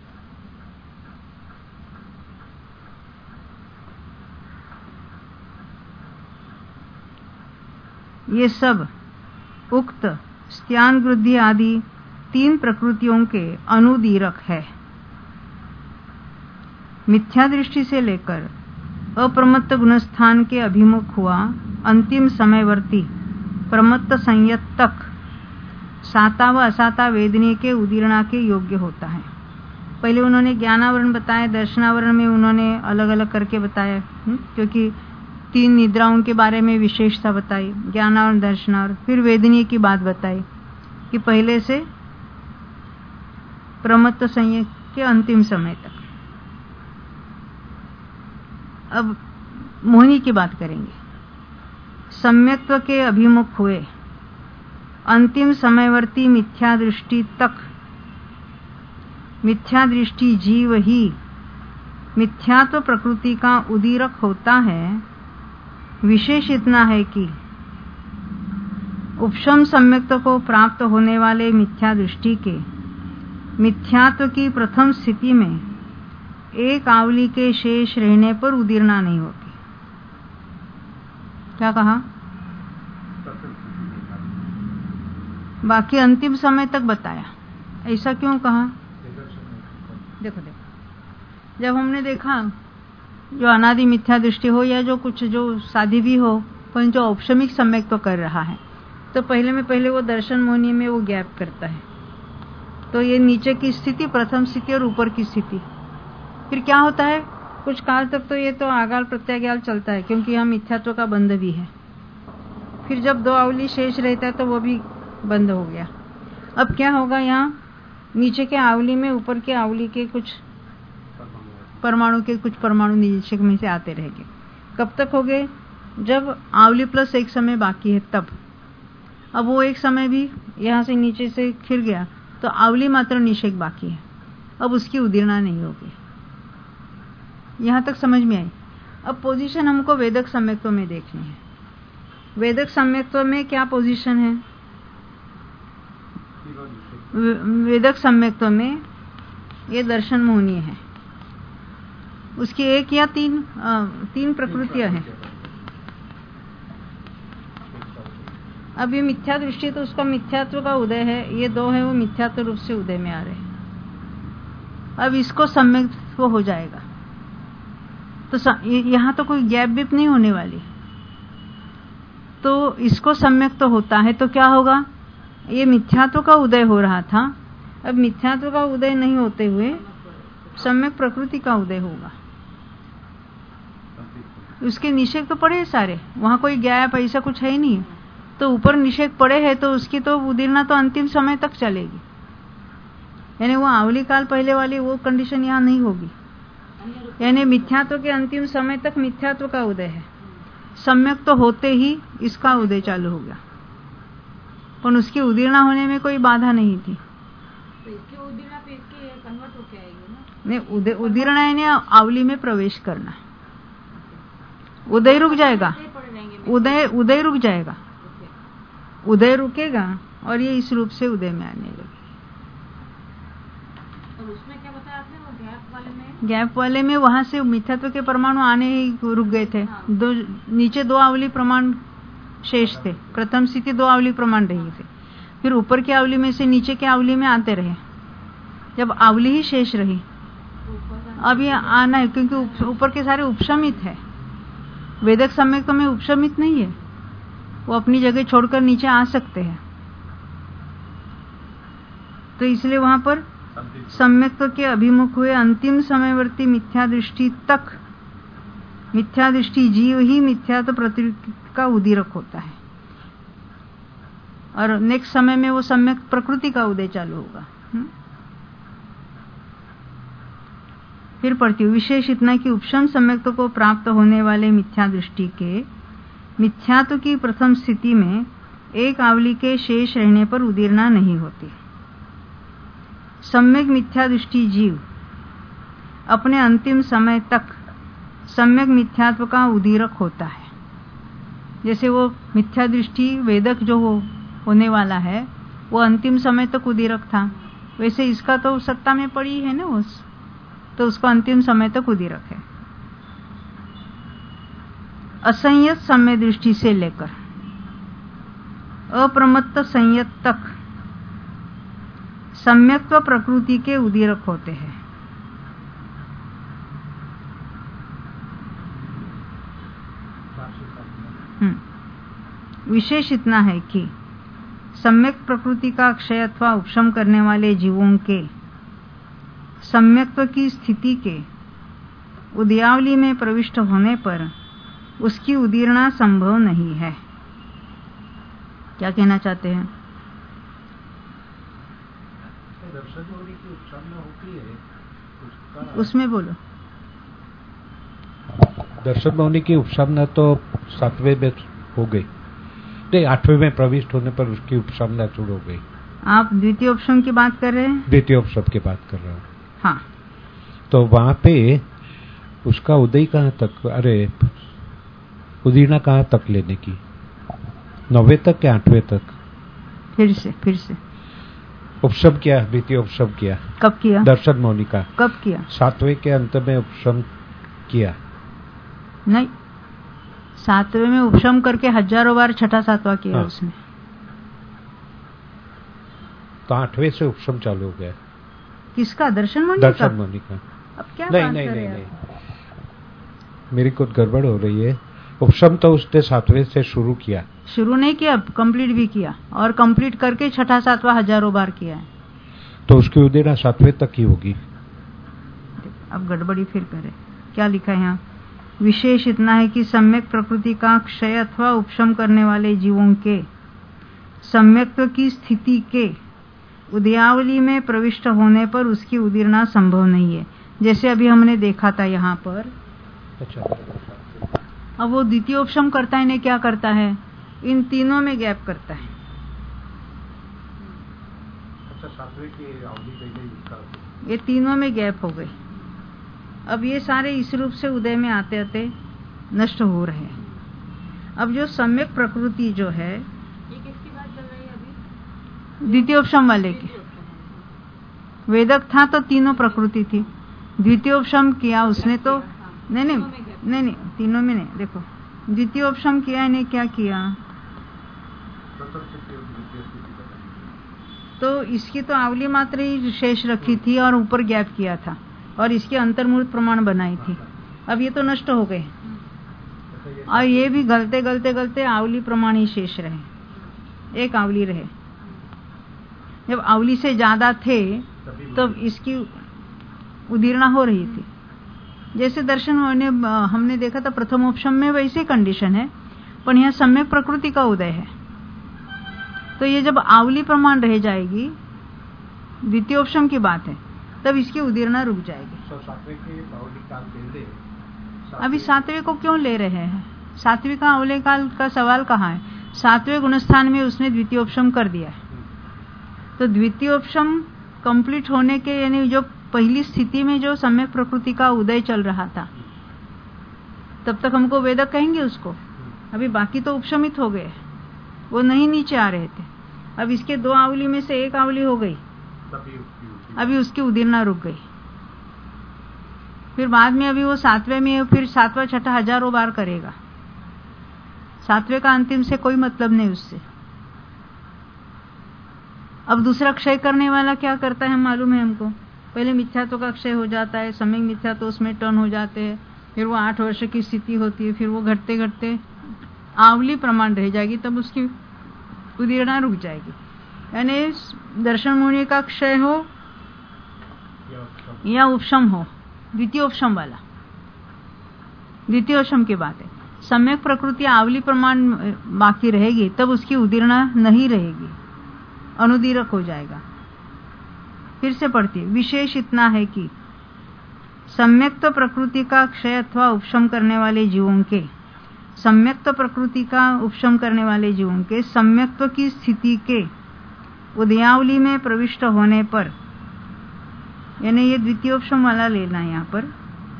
ये सब उक्त स्त्यान वृद्धि आदि तीन प्रकृतियों के अनुदीरक है। मिथ्या दृष्टि से लेकर अप्रमत्त गुणस्थान के अभिमुख हुआ अंतिम समयवर्ती प्रमत्त संयत तक साता व असाता वेदनीय के उदीर्णा के योग्य होता है। पहले उन्होंने ज्ञानावरण बताया, दर्शनावरण में उन्होंने अलग अलग करके बताया, क्योंकि तीन निद्राओं के बारे में विशेषता बताई, ज्ञानावरण, दर्शनावरण। फिर वेदनीय की बात बताई कि पहले से प्रमत्त संयत के अंतिम समय तक। अब मोहिनी की बात करेंगे। सम्यक्त्व के अभिमुख हुए अंतिम समयवर्ती मिथ्या दृष्टि तक। मिथ्या दृष्टि जीव ही मिथ्यात्व प्रकृति का उदीरक होता है। विशेष इतना है कि उपशम सम्यक्त्व को प्राप्त होने वाले मिथ्या दृष्टि के मिथ्यात्व की प्रथम स्थिति में एक आवली के शेष रहने पर उदीर्णा नहीं होती। क्या कहा? बाकी अंतिम समय तक बताया। ऐसा क्यों कहा? देखो देखो, जब हमने देखा जो अनादि मिथ्या दृष्टि हो या जो कुछ जो साधी भी हो, पर जो औपशमिक सम्यक तो कर रहा है, तो पहले में पहले वो दर्शन मोहनी में वो गैप करता है। तो ये नीचे की स्थिति प्रथम स्थिति और ऊपर की स्थिति, फिर क्या होता है कुछ काल तक तो ये तो आगाल प्रत्यागाल चलता है, क्योंकि यहाँ मिथ्यात्व का बंध भी है। फिर जब दो आवली शेष रहता है तो वो भी बंद हो गया। अब क्या होगा, यहाँ नीचे के आवली में ऊपर के आवली के कुछ परमाणु के कुछ परमाणु निरीक्षक में से आते रहेंगे। कब तक हो गए? जब आवली प्लस एक समय बाकी है तब। अब वो एक समय भी यहाँ से नीचे से खिर गया तो आवली मात्र निषेक बाकी है। अब उसकी उदीर्णा नहीं होगी। यहाँ तक समझ में आई। अब पोजीशन हमको वेदक सम्यक्त्व में देखनी है। वेदक सम्यक्त्व में क्या पोजीशन है? वेदक सम्यक्त्व में ये दर्शन मोहनीय है। उसकी एक या तीन आ, तीन प्रकृतियां हैं। अब ये मिथ्या दृष्टि तो उसका मिथ्यात्व का उदय है, ये दो है वो मिथ्यात्व रूप से उदय में आ रहे हैं। अब इसको सम्यक्त्व हो जाएगा तो यहाँ तो कोई गैप बीप नहीं होने वाली। तो इसको सम्यक तो होता है तो क्या होगा? ये मिथ्यात्व का उदय हो रहा था, अब मिथ्यात्व का उदय नहीं होते हुए सम्यक प्रकृति का उदय होगा। उसके निषेध तो पड़े हैं सारे, वहां कोई गैप ऐसा कुछ है ही नहीं। तो ऊपर निषेध पड़े हैं तो उसकी तो उदीर्णा तो अंतिम समय तक चलेगी, यानी वो आवली काल पहले वाली वो कंडीशन यहाँ नहीं होगी। यानी मिथ्यात्व के अंतिम समय तक मिथ्यात्व का उदय है, सम्यक तो होते ही इसका उदय चालू हो गया, पर उसकी उदीर्णा होने में कोई बाधा नहीं थी। तो इसकी उदीर्णा पे इसकी कन्वर्ट होके आएगी ना? नहीं, उदय उदीर्णा यानी आवली में प्रवेश करना। उदय रुक जाएगा, उदय उदय रुक जाएगा, उदय रुकेगा और ये इस रूप से उदय में आने लगे। और उसमें क्या बताया आपने वो गैप वाले में? गैप वाले में वहां से मिथ्यात्व के परमाणु आने ही रुक गए थे। हाँ। दो नीचे दो आवली प्रमाण शेष थे, प्रथम स्थिति दो आवली प्रमाण रही थे, फिर ऊपर की आवली में से नीचे की आवली में आते रहे, जब आवली ही शेष रही। अब ये आना है क्योंकि ऊपर के सारे उपशमित है, वेदक सम्यक में उपशमित नहीं है, वो अपनी जगह छोड़कर नीचे आ सकते हैं। तो इसलिए वहां पर सम्यक्त्व के अभिमुख हुए अंतिम समयवर्ती मिथ्या दृष्टि तक मिथ्या दृष्टि जीव ही मिथ्यात्व प्रतीक का उदीरक होता है, और नेक्स्ट समय में वो सम्यक प्रकृति का उदय चालू होगा। हुँ? फिर पढ़ती हूँ। विशेष इतना कि उपशम सम्यक्त्व को प्राप्त होने वाले मिथ्या दृष्टि के मिथ्यात्व की प्रथम स्थिति में एक आवली के शेष रहने पर उदीर्णा नहीं होती। सम्यक मिथ्या दृष्टि जीव अपने अंतिम समय तक सम्यक मिथ्यात्व का उदीरक होता है। जैसे वो मिथ्या दृष्टि वेदक जो हो, होने वाला है वो अंतिम समय तक उदीरक था, वैसे इसका तो सत्ता में पड़ी है ना उस, तो उसको अंतिम समय तक उदीरक है। असंयत सम्य दृष्टि से लेकर अप्रमत्त संयत तक सम्यक्त्व प्रकृति के उदीरक होते हैं। विशेष इतना है कि सम्यक प्रकृति का क्षय अथवा उपशम करने वाले जीवों के सम्यक्त्व की स्थिति के उदयावली में प्रविष्ट होने पर उसकी उदीर्णा संभव नहीं है। क्या कहना चाहते हैं? उसमें बोलो। दर्शन होने की उपशमना तो सातवें में हो गई, नहीं आठवें में प्रविष्ट होने पर उसकी उपशमना शुरू हो गई। आप द्वितीय उपशम की बात कर रहे हैं? द्वितीय उपशम की बात कर रहा हूँ। हाँ, तो वहां पे उसका उदय कहाँ तक, अरे उदीर्णा कहाँ तक लेने की? नौवे तक या आठवें तक? फिर से फिर से उपशम किया, द्वितीय उपशम किया। कब किया? दर्शन मौनी का कब किया? सातवें के अंत में उपशम किया। नहीं, सातवें में उपशम करके हजारों बार छठा सातवां किया। हाँ। उसने तो आठवें से उपशम चालू हो गया। किसका? दर्शन मौनी का? दर्शन मौनी का। अब क्या नहीं बात नहीं कर नहीं, रहे नहीं। मेरी कुछ गड़बड़ हो रही है। उपशम तो उसने सातवें से शुरू किया। शुरू नहीं किया, कंप्लीट भी किया, और कंप्लीट करके छठा सातवां हजारों बार किया है। तो उसकी उदीर्णा सातवें तक ही होगी। अब गड़बड़ी फिर करे। क्या लिखा है यहाँ? विशेष इतना है कि सम्यक प्रकृति का क्षय अथवा उपशम करने वाले जीवों के सम्यक्त्व की स्थिति के उदयावली में प्रविष्ट होने पर उसकी उदीर्णा संभव नहीं है। जैसे अभी हमने देखा था यहाँ पर। अच्छा, अब वो द्वितीय उपशम करता है, ने क्या करता है? इन तीनों में गैप करता है। अच्छा, सातवें की अवधि पहले इसका ये तीनों में गैप हो गई। अब ये सारे इस रूप से उदय में आते आते नष्ट हो रहे हैं। अब जो सम्यक प्रकृति जो है, ये किसकी बात चल रही है अभी? द्वितीयोपशम वाले की। वेदक था तो तीनों प्रकृति थी, द्वितीयोपशम किया उसने तो नहीं नहीं नहीं नहीं तीनों में नहीं। देखो द्वितीयोपशम किया, इन्हें क्या किया, तो इसकी तो आवली मात्र ही शेष रखी थी और ऊपर गैप किया था और इसकी अंतर्मूर्त प्रमाण बनाई थी। अब ये तो नष्ट हो गए और ये भी गलते गलते गलते आवली प्रमाण ही शेष रहे, एक आवली रहे। जब आवली से ज्यादा थे तब इसकी उदीर्णा हो रही थी। जैसे दर्शन होने हमने देखा था प्रथमोपशम में वैसे कंडीशन है, पर यहाँ सम्यक प्रकृति का उदय है। तो ये जब आवली प्रमाण रह जाएगी, द्वितीयोपशम की बात है, तब इसकी उदीर्णा रुक जाएगी। अभी सातवें को क्यों ले रहे हैं? सातवें का अवले काल का सवाल कहाँ है? सातवें गुणस्थान में उसने द्वितीयोपशम कर दिया है। तो द्वितीयोपशम कंप्लीट होने के, यानी जो पहली स्थिति में जो सम्यक प्रकृति का उदय चल रहा था, तब तक हमको वेदक कहेंगे उसको। अभी बाकी तो उपशमित हो गए, वो नहीं नीचे आ रहे थे। अब इसके दो आवली में से एक आवली हो गई, अभी उसकी उदीर्णा रुक गई। फिर बाद में अभी वो सातवें में फिर सातवां छठा हजारों बार करेगा। सातवें का अंतिम से कोई मतलब नहीं उससे। अब दूसरा क्षय करने वाला क्या करता है मालूम है हमको? पहले मिथ्यात्व का क्षय हो जाता है, सम्यक मिथ्यात्व उसमें टर्न हो जाते हैं, फिर वो आठ वर्ष की स्थिति होती है, फिर वो घटते घटते आवली प्रमाण रह जाएगी, तब उसकी उदीर्णा रुक जाएगी। यानी दर्शन मुनि का क्षय हो या उपशम हो, द्वितीयोपशम वाला, द्वितीयोपशम की बात है। सम्यक प्रकृति आवली प्रमाण बाकी रहेगी, तब उसकी उदीर्णा नहीं रहेगी, अनुदीरक हो जाएगा। फिर से पढ़ती है, विशेष इतना है कि सम्यक्त प्रकृति का क्षय अथवा उपशम करने वाले जीवों के सम्यक्त प्रकृति का उपशम करने वाले जीवों के सम्यक्त्व की स्थिति के उदयावली में प्रविष्ट होने पर, यानी ये द्वितीयोपशम वाला लेना है यहाँ पर,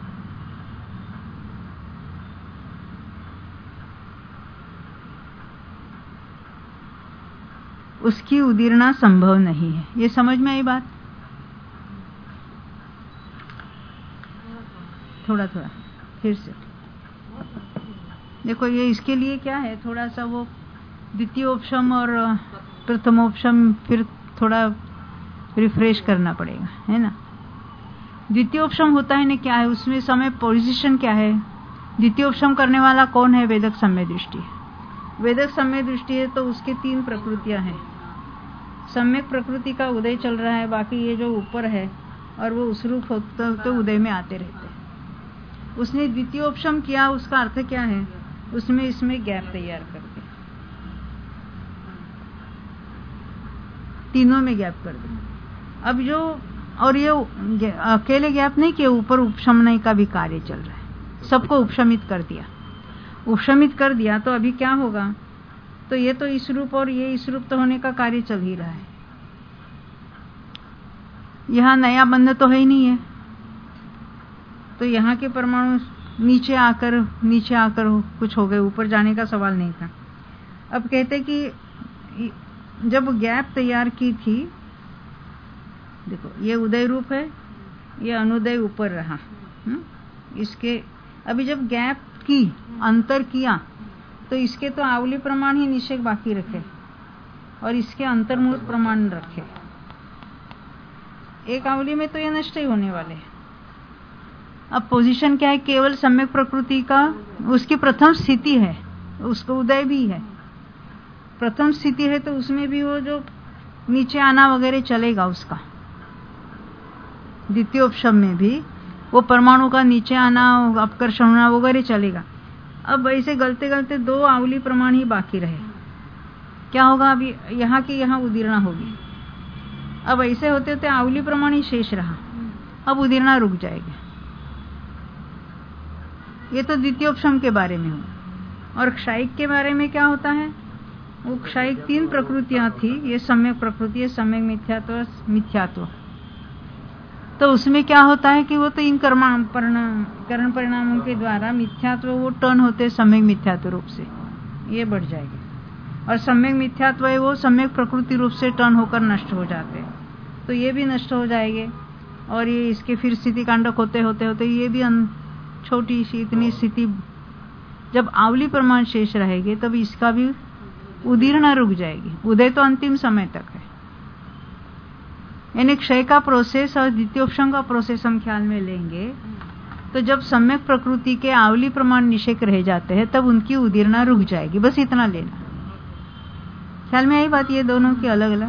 उसकी उदीर्णा संभव नहीं है। ये समझ में आई बात? थोड़ा थोड़ा फिर से देखो, ये इसके लिए क्या है, थोड़ा सा वो द्वितीयोपशम और प्रथमोपशम फिर थोड़ा रिफ्रेश करना पड़ेगा, है ना। द्वितीयोपशम होता है ना, क्या है उसमें समय पोजीशन क्या है? द्वितीयोपशम करने वाला कौन है? वेदक सम्यक दृष्टि। वेदक सम्यक दृष्टि है तो उसके तीन प्रकृतियां हैं। सम्यक प्रकृति का उदय चल रहा है, बाकी ये जो ऊपर है और वो उस रूप होते तो उदय में आते रहते हैं। उसने द्वितीयोपशम किया, उसका अर्थ क्या है? उसमें इसमें गैप तैयार कर दे, तीनों में गैप कर दे। अब जो और ये अकेले गैप नहीं किया, ऊपर उपशमन का भी कार्य चल रहा है, सबको उपशमित कर दिया। उपशमित कर दिया तो अभी क्या होगा? तो ये तो इस रूप और ये इस रूप तो होने का कार्य चल ही रहा है। यहाँ नया बंध तो है ही नहीं है, तो यहाँ के परमाणु नीचे आकर नीचे आकर कुछ हो गए, ऊपर जाने का सवाल नहीं था। अब कहते कि जब गैप तैयार की थी, देखो ये उदय रूप है, ये अनुदय ऊपर रहा, हुँ? इसके अभी जब गैप की अंतर किया तो इसके तो आवली प्रमाण ही निषेक बाकी रखे और इसके अंतर्मूर्त प्रमाण रखे। एक आवली में तो ये नष्ट ही होने वाले हैं। अब पोजीशन क्या है? केवल सम्यक प्रकृति का उसकी प्रथम स्थिति है, उसको उदय भी है, प्रथम स्थिति है, तो उसमें भी वो जो नीचे आना वगैरह चलेगा उसका। द्वितीयोपशम में भी वो परमाणु का नीचे आना, अपकर्षण होना वगैरह चलेगा। अब ऐसे गलते गलते दो आवली प्रमाण ही बाकी रहे, क्या होगा? अभी यहाँ की यहाँ उदीर्णा होगी। अब ऐसे होते होते आवली प्रमाण ही शेष रहा, अब उदीर्णा रुक जाएगी। ये तो द्वितीयोपशम के बारे में हो। और क्षायिक के बारे में क्या होता है? वो क्षायिक तीन प्रकृतियां थी, ये सम्यक प्रकृति है, सम्यक मिथ्यात्व, मिथ्यात्व। तो उसमें क्या होता है कि वो तो इन कर्मा परिणाम करण परिणामों के द्वारा मिथ्यात्व वो टर्न होते हैं सम्यक मिथ्यात्व रूप से, ये बढ़ जाएगी। और सम्यक मिथ्यात्व है वो सम्यक प्रकृति रूप से टर्न होकर नष्ट हो जाते हैं, तो ये भी नष्ट हो जाएंगे। और ये इसके फिर स्थिति कांडक होते होते होते ये भी छोटी सी इतनी स्थिति, जब आवली प्रमाण शेष रहेगी तब इसका भी उदीर्ण रुक जाएगी। उदय तो अंतिम समय तक है, यानी क्षय का प्रोसेस और द्वितीयोपशम का प्रोसेस हम ख्याल में लेंगे तो जब सम्यक प्रकृति के आवली प्रमाण निषेक रह जाते हैं तब उनकी उदीर्णा रुक जाएगी। बस इतना लेना, ख्याल में आई बात, ये दोनों की अलग अलग।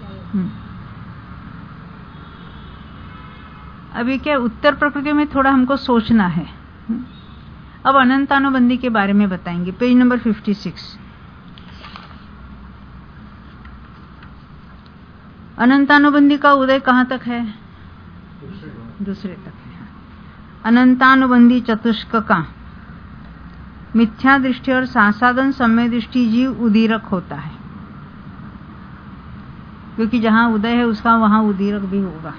अभी क्या उत्तर प्रकृति में थोड़ा हमको सोचना है। अब अनंतानुबंधी के बारे में बताएंगे, पेज नंबर फिफ्टी सिक्स। अनंतानुबंधी का उदय कहाँ तक है? दूसरे तक है। अनंतानुबंधी चतुष्क का मिथ्या दृष्टि और सासादन सम्य दृष्टि जीव उदीरक होता है, क्योंकि जहां उदय है उसका वहां उदीरक भी होगा।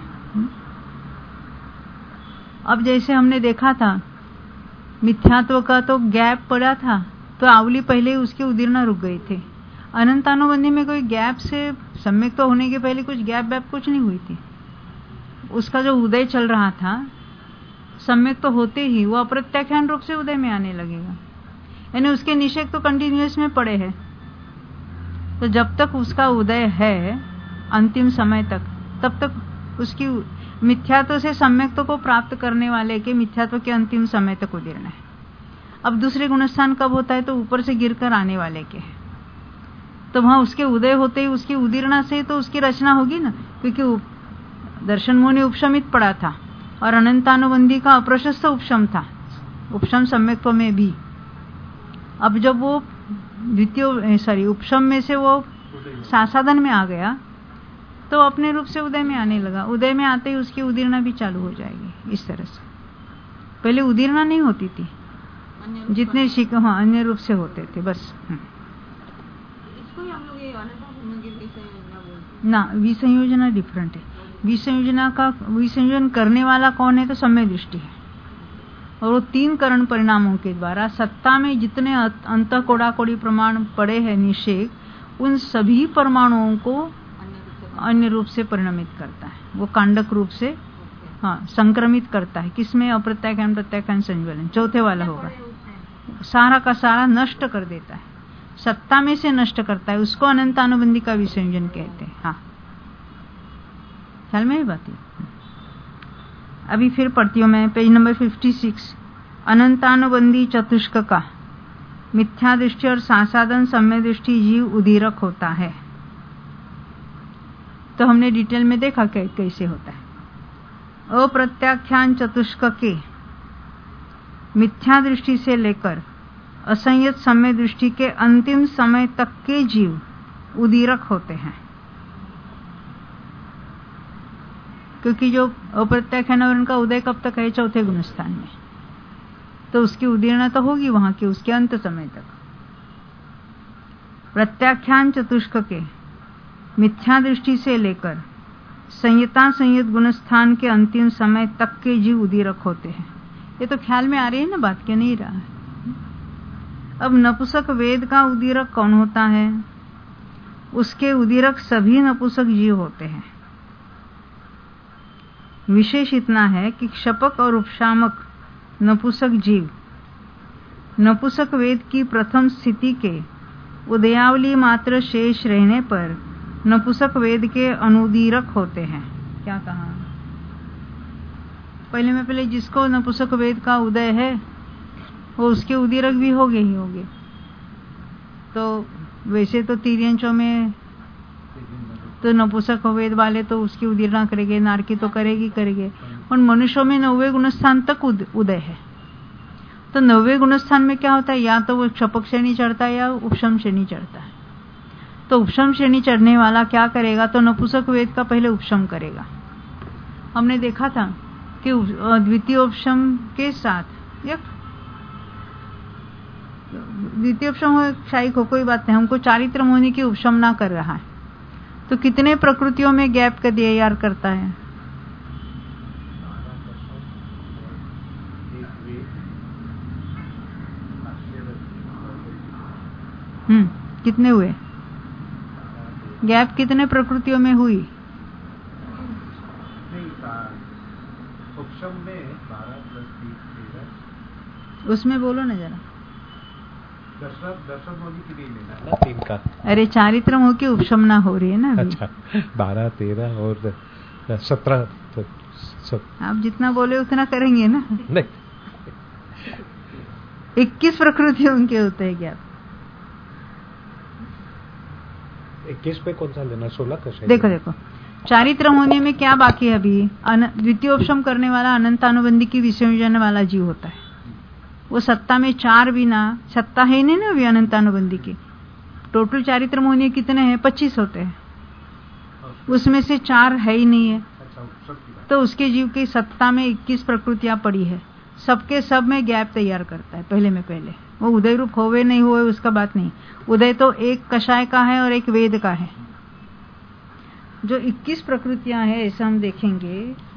अब जैसे हमने देखा था मिथ्यात्व का तो गैप पड़ा था, तो आवली पहले ही उसकी उदीर्णा रुक गई थी। अनंतानुबंधी में कोई गैप से सम्यक तो होने के पहले कुछ गैप वैप कुछ नहीं हुई थी। उसका जो उदय चल रहा था सम्यक तो होते ही वो अप्रत्याख्यान रूप से उदय में आने लगेगा, यानी उसके निषेक तो कंटिन्यूअस में पड़े हैं। तो जब तक उसका उदय है अंतिम समय तक, तब तक उसकी मिथ्यात्व से सम्यक्त्व को प्राप्त करने वाले के मिथ्यात्व के अंतिम समय तक उदीर्ण है। अब दूसरे गुणस्थान कब होता है? तो ऊपर से गिरकर आने वाले के, तो वहां उसके उदय होते ही उसकी उदीर्णा से तो उसकी रचना होगी ना, क्योंकि दर्शन मुनि उपशमित पड़ा था और अनंतानुबंधी का अप्रशस्त उपशम था, उपशम सम्यक्त्व में भी। अब जब वो द्वितीय सॉरी उपशम में से वो सासाधन में आ गया तो अपने रूप से उदय में आने लगा। उदय में आते ही उसकी उदीर्णा भी चालू हो जाएगी। इस तरह से पहले उदीर्णा नहीं होती थी, जितने शिक हाँ अन्य रूप से होते थे बस। इसको ही हम लोग ये अनंतानुबंधी विसंयोजना बोलते हैं ना, विसंयोजना डिफरेंट है। विसंयोजना का विसंयोजन करने वाला कौन है? तो सम्यक दृष्टि है। और वो तीन करण परिणामों के द्वारा सत्ता में जितने अंत कोड़ा कोड़ी प्रमाण पड़े हैं निषेक, उन सभी परमाणुओं को अन्य रूप से परिणमित करता है। वो कांडक रूप से हाँ संक्रमित करता है। किसमें? अप्रत्याख्यान प्रत्याख्यान संज्वलन, चौथे वाला होगा। सारा का सारा नष्ट कर देता है, सत्ता में से नष्ट करता है। उसको अनंतानुबंधी का विसंयोजन कहते हैं। हाँ, ख्याल में ही बात है। अभी फिर पढ़ती हूँ मैं, पेज नंबर फिफ्टी सिक्स। अनंतानुबंधी चतुष्क का मिथ्या दृष्टि और सासादन सम्य दृष्टि जीव उदीरक होता है। तो हमने डिटेल में देखा कैसे होता है। अप्रत्याख्यान चतुष्क के मिथ्या दृष्टि से लेकर असंयत सम्य दृष्टि के अंतिम समय तक के जीव उदीरक होते हैं, क्योंकि जो अप्रत्याख्यान और उनका उदय कब तक है? चौथे गुणस्थान में, तो उसकी उदीर्णा तो होगी वहां की उसके अंत समय तक। प्रत्याख्यान चतुष्क के मिथ्या दृष्टि से लेकर संयता संयत गुणस्थान के अंतिम समय तक के जीव उदीरक होते हैं। ये तो ख्याल में आ रही है ना बात, क्या नहीं रहा है? अब नपुंसक वेद का उदीरक कौन होता है? उसके उदीरक सभी नपुंसक जीव होते हैं। विशेष इतना है कि क्षपक और उपशामक नपुंसक जीव नपुंसक वेद की प्रथम स्थिति के उदयावली मात्र शेष रहने पर नपुंसक वेद के अनुदीरक होते हैं। क्या कहा? पहले में पहले जिसको नपुंसक वेद का उदय है वो उसके उदीरक भी हो गए ही होंगे। तो वैसे तो तिर्यंचों में तो नपुंसक वेद वाले तो उसकी उदीर्णा करेंगे, नारकी तो करेगी करेंगे। और मनुष्यों में नौवे गुणस्थान तक उदय है। तो नौवे गुणस्थान में क्या होता है? या तो वो क्षपक श्रेणी चढ़ता है या उपशम श्रेणी चढ़ता है। तो उपशम श्रेणी चढ़ने वाला क्या करेगा? तो नपुंसक वेद का पहले उपशम करेगा। हमने देखा था कि द्वितीय उपशम के साथ या द्वितीय उपशम हो क्षायिक हो कोई बात नहीं, हमको चारित्र होने की उपशम ना कर रहा है, तो कितने प्रकृतियों में गैप का तैयार करता है? हम्म कितने हुए? गैप कितने प्रकृतियों में हुई? नहीं, उपशम में बारह प्लस तीन तेरह। उसमें बोलो ना जरा। दशरथ दशरथ मोदी की नहीं लेना ना तीन का। अरे चारित्र हो के उपशमना हो रही है ना अभी। अच्छा, बारह तेरह और सत्रह। तो सब आप जितना बोले उतना करेंगे ना। नहीं, इक्कीस प्रकृतियों के होते हैं गैप। इक्कीस पे कौन सा लेना? सोलह का शायद। देखो देखो चारित्र होने में क्या बाकी है अभी? द्वितीयोपशम करने वाला अनंतानुबंधी की विसंयोजन वाला जीव होता है। वो सत्ता में चार बिना सत्ता है नहीं ना अभी अनंतानुबंधी की। टोटल चारित्र मोहनीय कितने हैं? पच्चीस होते हैं, उसमें से चार है ही नहीं है। अच्छा, उपशम की बात। तो उसके जीव की सत्ता में इक्कीस प्रकृतियां पड़ी है, सबके सब में गैप तैयार करता है पहले में पहले। वो उदय रूप होवे नहीं हुए उसका बात नहीं। उदय तो एक कषाय का है और एक वेद का है। जो इक्कीस प्रकृतियां हैं ऐसा हम देखेंगे।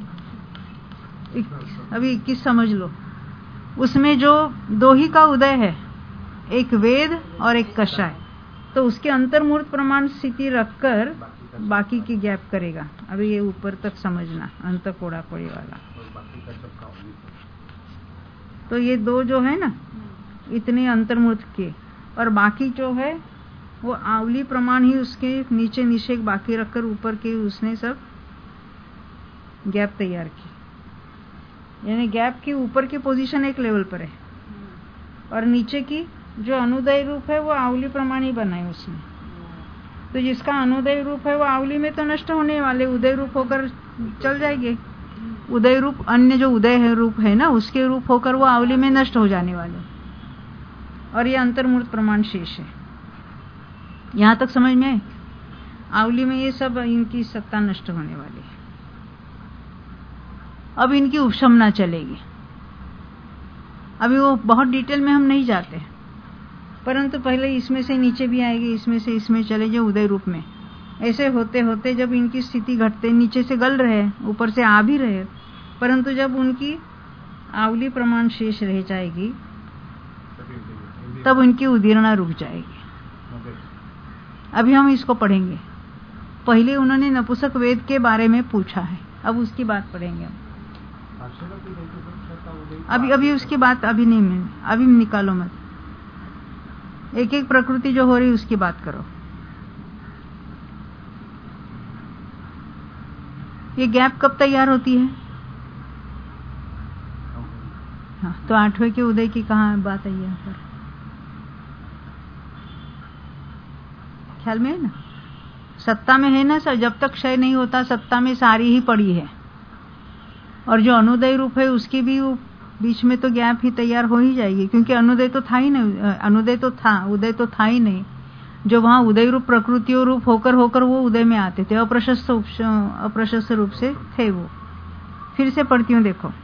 अभी इक्कीस समझ लो, उसमें जो दो ही का उदय है, एक वेद और एक कषाय, तो उसके अंतर्मूर्त प्रमाण स्थिति रखकर बाकी की गैप करेगा। अभी ये ऊपर तक समझना, अंत कोड़ा पड़े वाला। और बाकी का सबका होगी। तो ये दो जो है ना इतने अंतर्मूर्त के, और बाकी जो है वो आवली प्रमाण ही उसके नीचे नीचे बाकी रखकर ऊपर के उसने सब गैप तैयार की। यानी गैप के ऊपर की पोजीशन एक लेवल पर है और नीचे की जो अनुदय रूप है वो आवली प्रमाण ही बनाए उसने। तो जिसका अनुदय रूप है वो आवली में तो नष्ट होने वाले, उदय रूप होकर चल जाएंगे। उदय रूप अन्य जो उदय है रूप है ना उसके रूप होकर वो आवली में नष्ट हो जाने वाले, और ये अंतर्मूर्त प्रमाण शेष है। यहां तक समझ में? आवली में ये सब इनकी सत्ता नष्ट होने वाली है। अब इनकी उपशमना चलेगी। अभी वो बहुत डिटेल में हम नहीं जाते, परंतु पहले इसमें से नीचे भी आएगी, इसमें से इसमें चले जाए उदय रूप में। ऐसे होते होते जब इनकी स्थिति घटते, नीचे से गल रहे ऊपर से आ भी रहे, परंतु जब उनकी आवली प्रमाण शेष रह जाएगी तब उनकी उदीर्णा रुक जाएगी। अभी हम इसको पढ़ेंगे। पहले उन्होंने नपुंसक वेद के बारे में पूछा है, अब उसकी बात पढ़ेंगे हम। अभी अभी उसकी बात अभी नहीं मिल अभी निकालो मत, एक एक प्रकृति जो हो रही उसकी बात करो। ये गैप कब तैयार होती है? हाँ, तो आठवें के उदय की कहाँ बात आई यहाँ पर? ख्याल में है ना? सत्ता में है ना सर, जब तक क्षय नहीं होता सत्ता में सारी ही पड़ी है। और जो अनुदय रूप है उसकी भी बीच में तो गैप ही तैयार हो ही जाएगी, क्योंकि अनुदय तो था ही नहीं। अनुदय तो था, उदय तो था ही नहीं। जो वहां उदय रूप प्रकृतियों रूप होकर होकर वो उदय में आते थे, अप्रशस्त अप्रशस्त रूप से थे वो। फिर से पढ़ती हूँ, देखो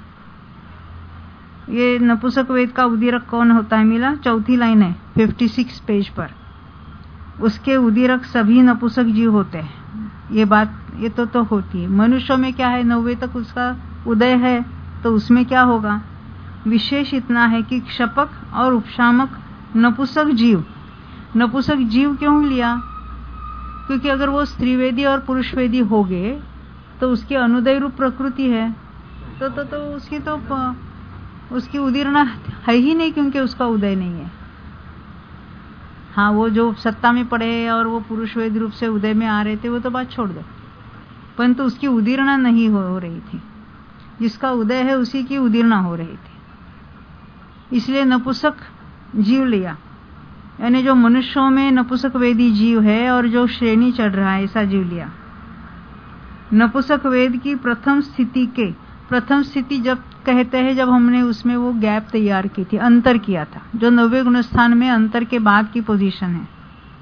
ये नपुंसक वेद का उदीरक कौन होता है मिला? चौथी लाइन है छप्पन पेज पर। उसके उदीरक सभी नपुंसक जीव होते हैं। ये बात ये तो तो होती है। मनुष्यों में क्या है, नौवे तक उसका उदय है, तो उसमें क्या होगा? विशेष इतना है कि क्षपक और उपशामक नपुंसक जीव। नपुंसक जीव क्यों लिया? क्योंकि अगर वो स्त्रीवेदी और पुरुषवेदी हो गए तो उसकी अनुदय रूप प्रकृति है, तो तो, तो उसकी तो उसकी उदीर्णा है ही नहीं, क्योंकि उसका उदय नहीं है। हाँ, वो जो सत्ता में पड़े और वो पुरुषवेद रूप से उदय में आ रहे थे वो तो बात छोड़ दो, परंतु उसकी उदीर्णा नहीं हो, हो रही थी। जिसका उदय है उसी की उदीर्णा हो रही थी, इसलिए नपुंसक जीव लिया। यानी जो मनुष्यों में नपुंसक वेदी जीव है और जो श्रेणी चढ़ रहा है ऐसा जीव लिया। नपुंसक वेद की प्रथम स्थिति के प्रथम स्थिति जब कहते हैं जब हमने उसमें वो गैप तैयार की थी, अंतर किया था, जो नवे गुण स्थान में अंतर के बाद की पोजीशन है।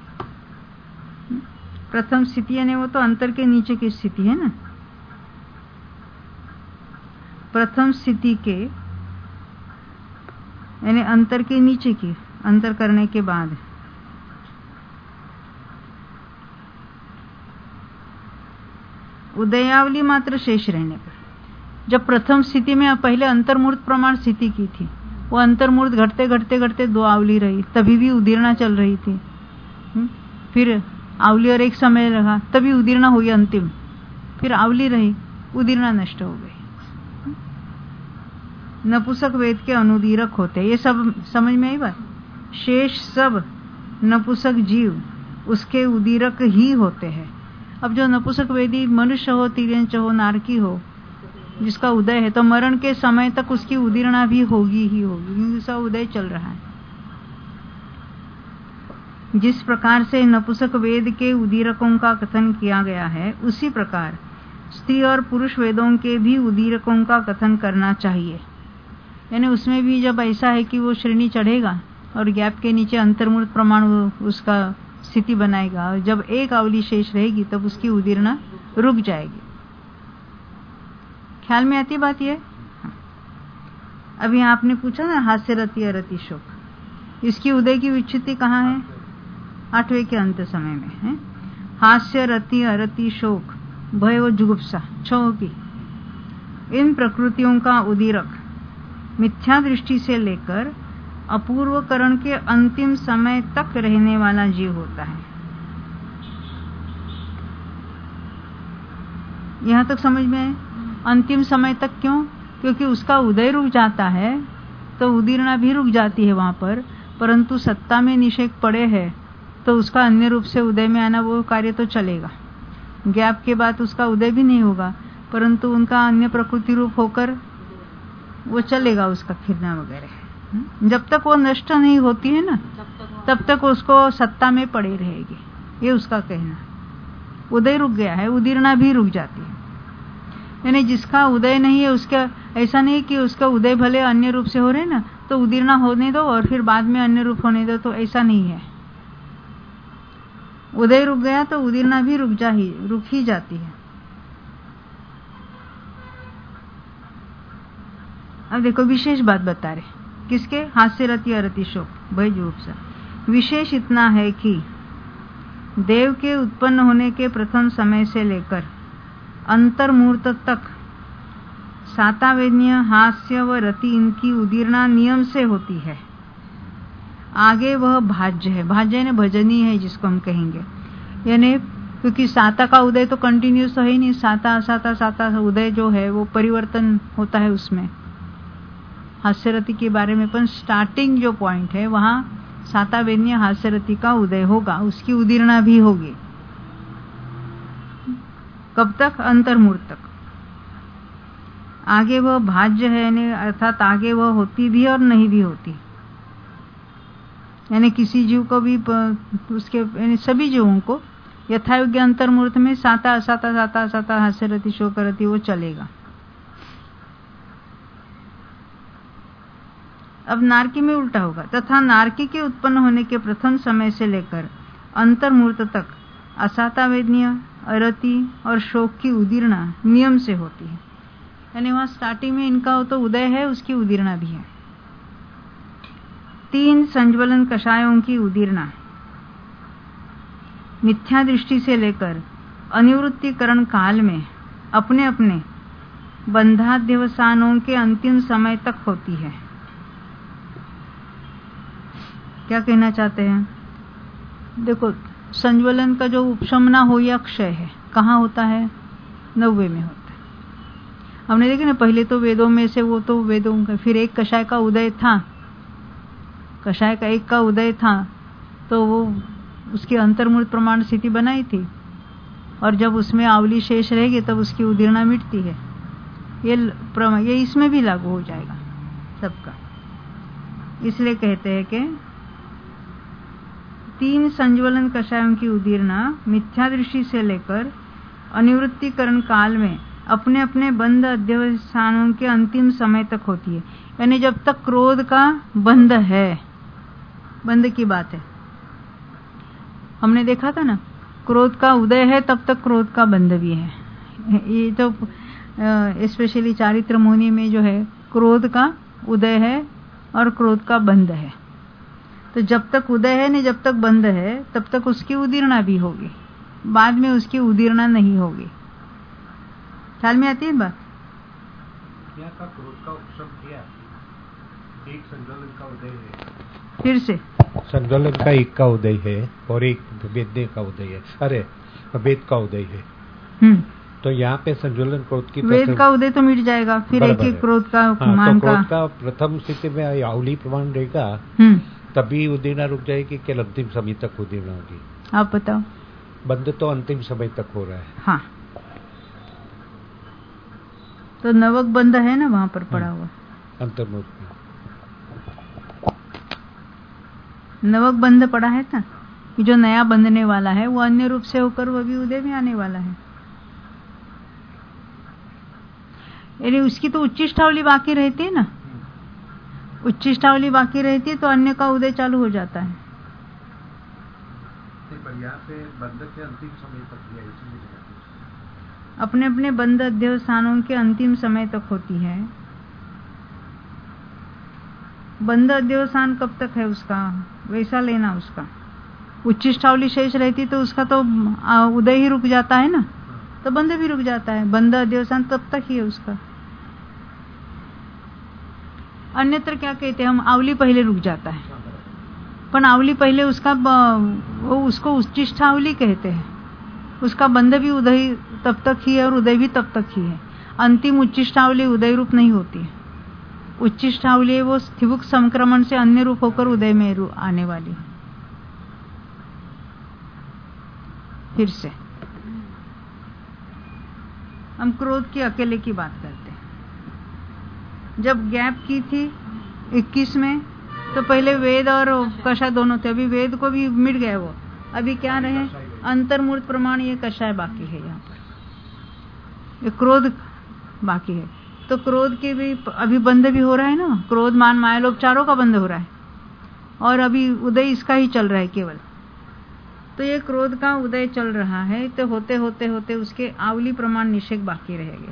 प्रथम स्थिति यानी वो तो अंतर के नीचे की स्थिति है ना। प्रथम स्थिति के यानी अंतर के नीचे की, अंतर करने के बाद उदयावली मात्र शेष रहने पर। जब प्रथम स्थिति में पहले अंतर्मूर्त प्रमाण स्थिति की थी, वो अंतर्मूर्त घटते घटते घटते दो आवली रही, तभी भी उदीर्णा चल रही थी। हुँ? फिर आवली और एक समय रहा, तभी उदीर्णा हुई अंतिम, फिर आवली रही, उदीर्णा नष्ट हो गई। नपुंसक वेद के अनुदीरक होते, ये सब समझ में आई बात। शेष सब नपुंसक जीव उसके उदीरक ही होते हैं। अब जो नपुंसक वेदी मनुष्य हो, तिर्यंच हो, नारकी हो, जिसका उदय है, तो मरण के समय तक उसकी उदीर्णा भी होगी ही होगी, क्योंकि उसका उदय चल रहा है। जिस प्रकार से नपुंसक वेद के उदीरकों का कथन किया गया है, उसी प्रकार स्त्री और पुरुष वेदों के भी उदीरकों का कथन करना चाहिए। यानी उसमें भी जब ऐसा है कि वो श्रेणी चढ़ेगा और गैप के नीचे अंतर्मूर्त प्रमाण उसका स्थिति बनाएगा, और जब एक आवली शेष रहेगी तब उसकी उदीर्णा रुक जाएगी। ख्याल में आती बात ये? अभी आपने पूछा ना हास्य रति अरति शोक, इसकी उदय की विच्छित्ति कहाँ है? आठवें के अंत समय में है। हास्य रति अरति शोक भय व जुगुप्सा छो की इन प्रकृतियों का उदीरक मिथ्या दृष्टि से लेकर अपूर्वकरण के अंतिम समय तक रहने वाला जीव होता है। यहां तक समझ में है? अंतिम समय तक क्यों? क्योंकि उसका उदय रुक जाता है तो उदीर्णा भी रुक जाती है वहां पर, परंतु सत्ता में निषेध पड़े है तो उसका अन्य रूप से उदय में आना वो कार्य तो चलेगा। गैप के बाद उसका उदय भी नहीं होगा, परंतु उनका अन्य प्रकृति रूप होकर वो चलेगा, उसका खिरना वगैरह। जब तक वो नष्ट नहीं होती है ना, तब तक उसको सत्ता में पड़े रहेगी, ये उसका कहना। उदय रुक गया है, उदीर्णा भी रुक जाती है। यानी जिसका उदय नहीं है, उसका ऐसा नहीं कि उसका उदय भले अन्य रूप से हो रहे ना, तो उदीर्णा होने दो और फिर बाद में अन्य रूप होने दो, तो ऐसा नहीं है। उदय रुक गया तो उदीर्णा भी रुक जा ही रुक ही जाती है। अब देखो विशेष बात बता रहे, किसके? हास्य रति अरति शोक भय जुगुप्सा। विशेष इतना है कि देव के उत्पन्न होने के प्रथम समय से लेकर अंतर्मुहूर्त तक सातावेन्य हास्य व रति इनकी उदीर्णा नियम से होती है। आगे वह भाज्य है, भाज्य ने भजनी है जिसको हम कहेंगे। यानी क्योंकि साता का उदय तो कंटिन्यूस तो है ही नहीं, साता असाता साता उदय जो है वो परिवर्तन होता है उसमें। हास्यरति के बारे में पण स्टार्टिंग जो पॉइंट है वहां सातावेन्य हास्यरति का उदय होगा, उसकी उदीर्णा भी होगी। कब तक? अंतर्मुहूर्त तक। आगे वह भाज्य है, यानी अर्थात आगे वह होती भी और नहीं भी होती। यानी किसी जीव को भी उसके यानी सभी जीवों को यथायोग्य अंतर्मुहूर्त में साता असाता साता असाता हास्यरति शोकरति वो चलेगा। अब नारकी में उल्टा होगा। तथा नारकी के उत्पन्न होने के प्रथम समय से लेकर अंतर्मुहूर्त तक असातावेद्य अरति और शोक की उदीर्णा नियम से होती है। यानी वहां स्टार्टिंग में इनका हो तो उदय है, उसकी उदीर्णा भी है। तीन संज्वलन कषायों की उदीर्णा मिथ्या दृष्टि से लेकर अनिवृत्तिकरण काल में अपने अपने बंधाध्यवसानों के अंतिम समय तक होती है। क्या कहना चाहते हैं? देखो, संज्वलन का जो उपशमना हो या क्षय है, कहाँ होता है? नब्बे में होता है। हमने देखा ना, पहले तो वेदों में से वो तो वेदों का, फिर एक कषाय का उदय था, कषाय का एक का उदय था तो वो उसकी अंतर्मुहूर्त प्रमाण स्थिति बनाई थी, और जब उसमें आवली शेष रहेगी तब उसकी उदीर्णा मिटती है। ये ये इसमें भी लागू हो जाएगा सबका। इसलिए कहते हैं कि तीन संज्वलन कषायों की उदीर्णा मिथ्या दृष्टि से लेकर अनिवृत्तिकरण काल में अपने अपने बंध अध्यवसानों के अंतिम समय तक होती है। यानी जब तक क्रोध का बंध है, बंध की बात है, हमने देखा था ना, क्रोध का उदय है तब तक क्रोध का बंध भी है। ये तो स्पेशली चारित्र मोहिनी में जो है क्रोध का उदय है और क्रोध का बंध है। तो जब तक उदय है नहीं, जब तक बंध है, तब तक उसकी उदीर्णा भी होगी, बाद में उसकी उदीर्णा नहीं होगी। ख्याल में आती है बात? क्या का क्रोध का उपशम किया, एक संज्वलन का उदय है, फिर से संज्वलन का एक का उदय है और एक वेद्य का उदय है, अरे वेद का उदय है। हम्म तो यहाँ पे संज्वलन क्रोध की वेद का उदय तो मिट जाएगा, फिर एक एक क्रोध का हाँ, मान तो का, क्रोध का प्रथम स्थिति में आवली प्रमाण रहेगा, हम्म तभी उदीर्णा रुक जाएगी कि अंतिम समय तक उदीर्णा होगी? आप बताओ। बंद तो अंतिम समय तक हो रहा है। हाँ, तो नवक बंद है ना वहां पर पड़ा हुआ अंतर्मुख में नवक बंद पड़ा है ना, कि जो नया बंधने वाला है वो अन्य रूप से होकर वो भी उदय में आने वाला है। यानी उसकी तो उच्चिष्टावली बाकी रहती है ना, उच्चिष्टावली बाकी रहती है तो अन्य का उदय चालू हो जाता है। पर यहाँ पे बंध के अंतिम समय तक है, इसलिए अपने अपने बंध अध्यवसानों के अंतिम समय तक होती है। बंध अध्यवसान कब तक है उसका, वैसा लेना उसका। उच्चिष्टावली शेष रहती तो उसका तो उदय ही रुक जाता है ना, तो बंध भी रुक जाता है। बंध अध्यवसान तब तक ही है उसका। अन्यत्र क्या कहते हैं हम, आवली पहले रुक जाता है, पण आवली पहले उसका वो उसको उच्चिष्टावली कहते हैं। उसका बंध भी उदय तब तक ही है और उदय भी तब तक ही है। अंतिम उच्चिष्टावली उदय रूप नहीं होती है। उच्चिष्टावली वो स्थिवुक संक्रमण से अन्य रूप होकर उदय में आने वाली है। फिर से हम क्रोध की अकेले की बात करते हैं। जब गैप की थी इक्कीस में, तो पहले वेद और कषाय दोनों थे, अभी वेद को भी मिट गए वो। अभी क्या रहे, अंतर्मूर्त प्रमाण, ये कषाय बाकी है, यहाँ पर ये क्रोध बाकी है। तो क्रोध के भी अभी बंध भी हो रहा है ना, क्रोध मान माया लोभ चारों का बंध हो रहा है और अभी उदय इसका ही चल रहा है केवल। तो ये क्रोध का उदय चल रहा है, तो होते होते होते उसके आवली प्रमाण निषेध बाकी रहेंगे।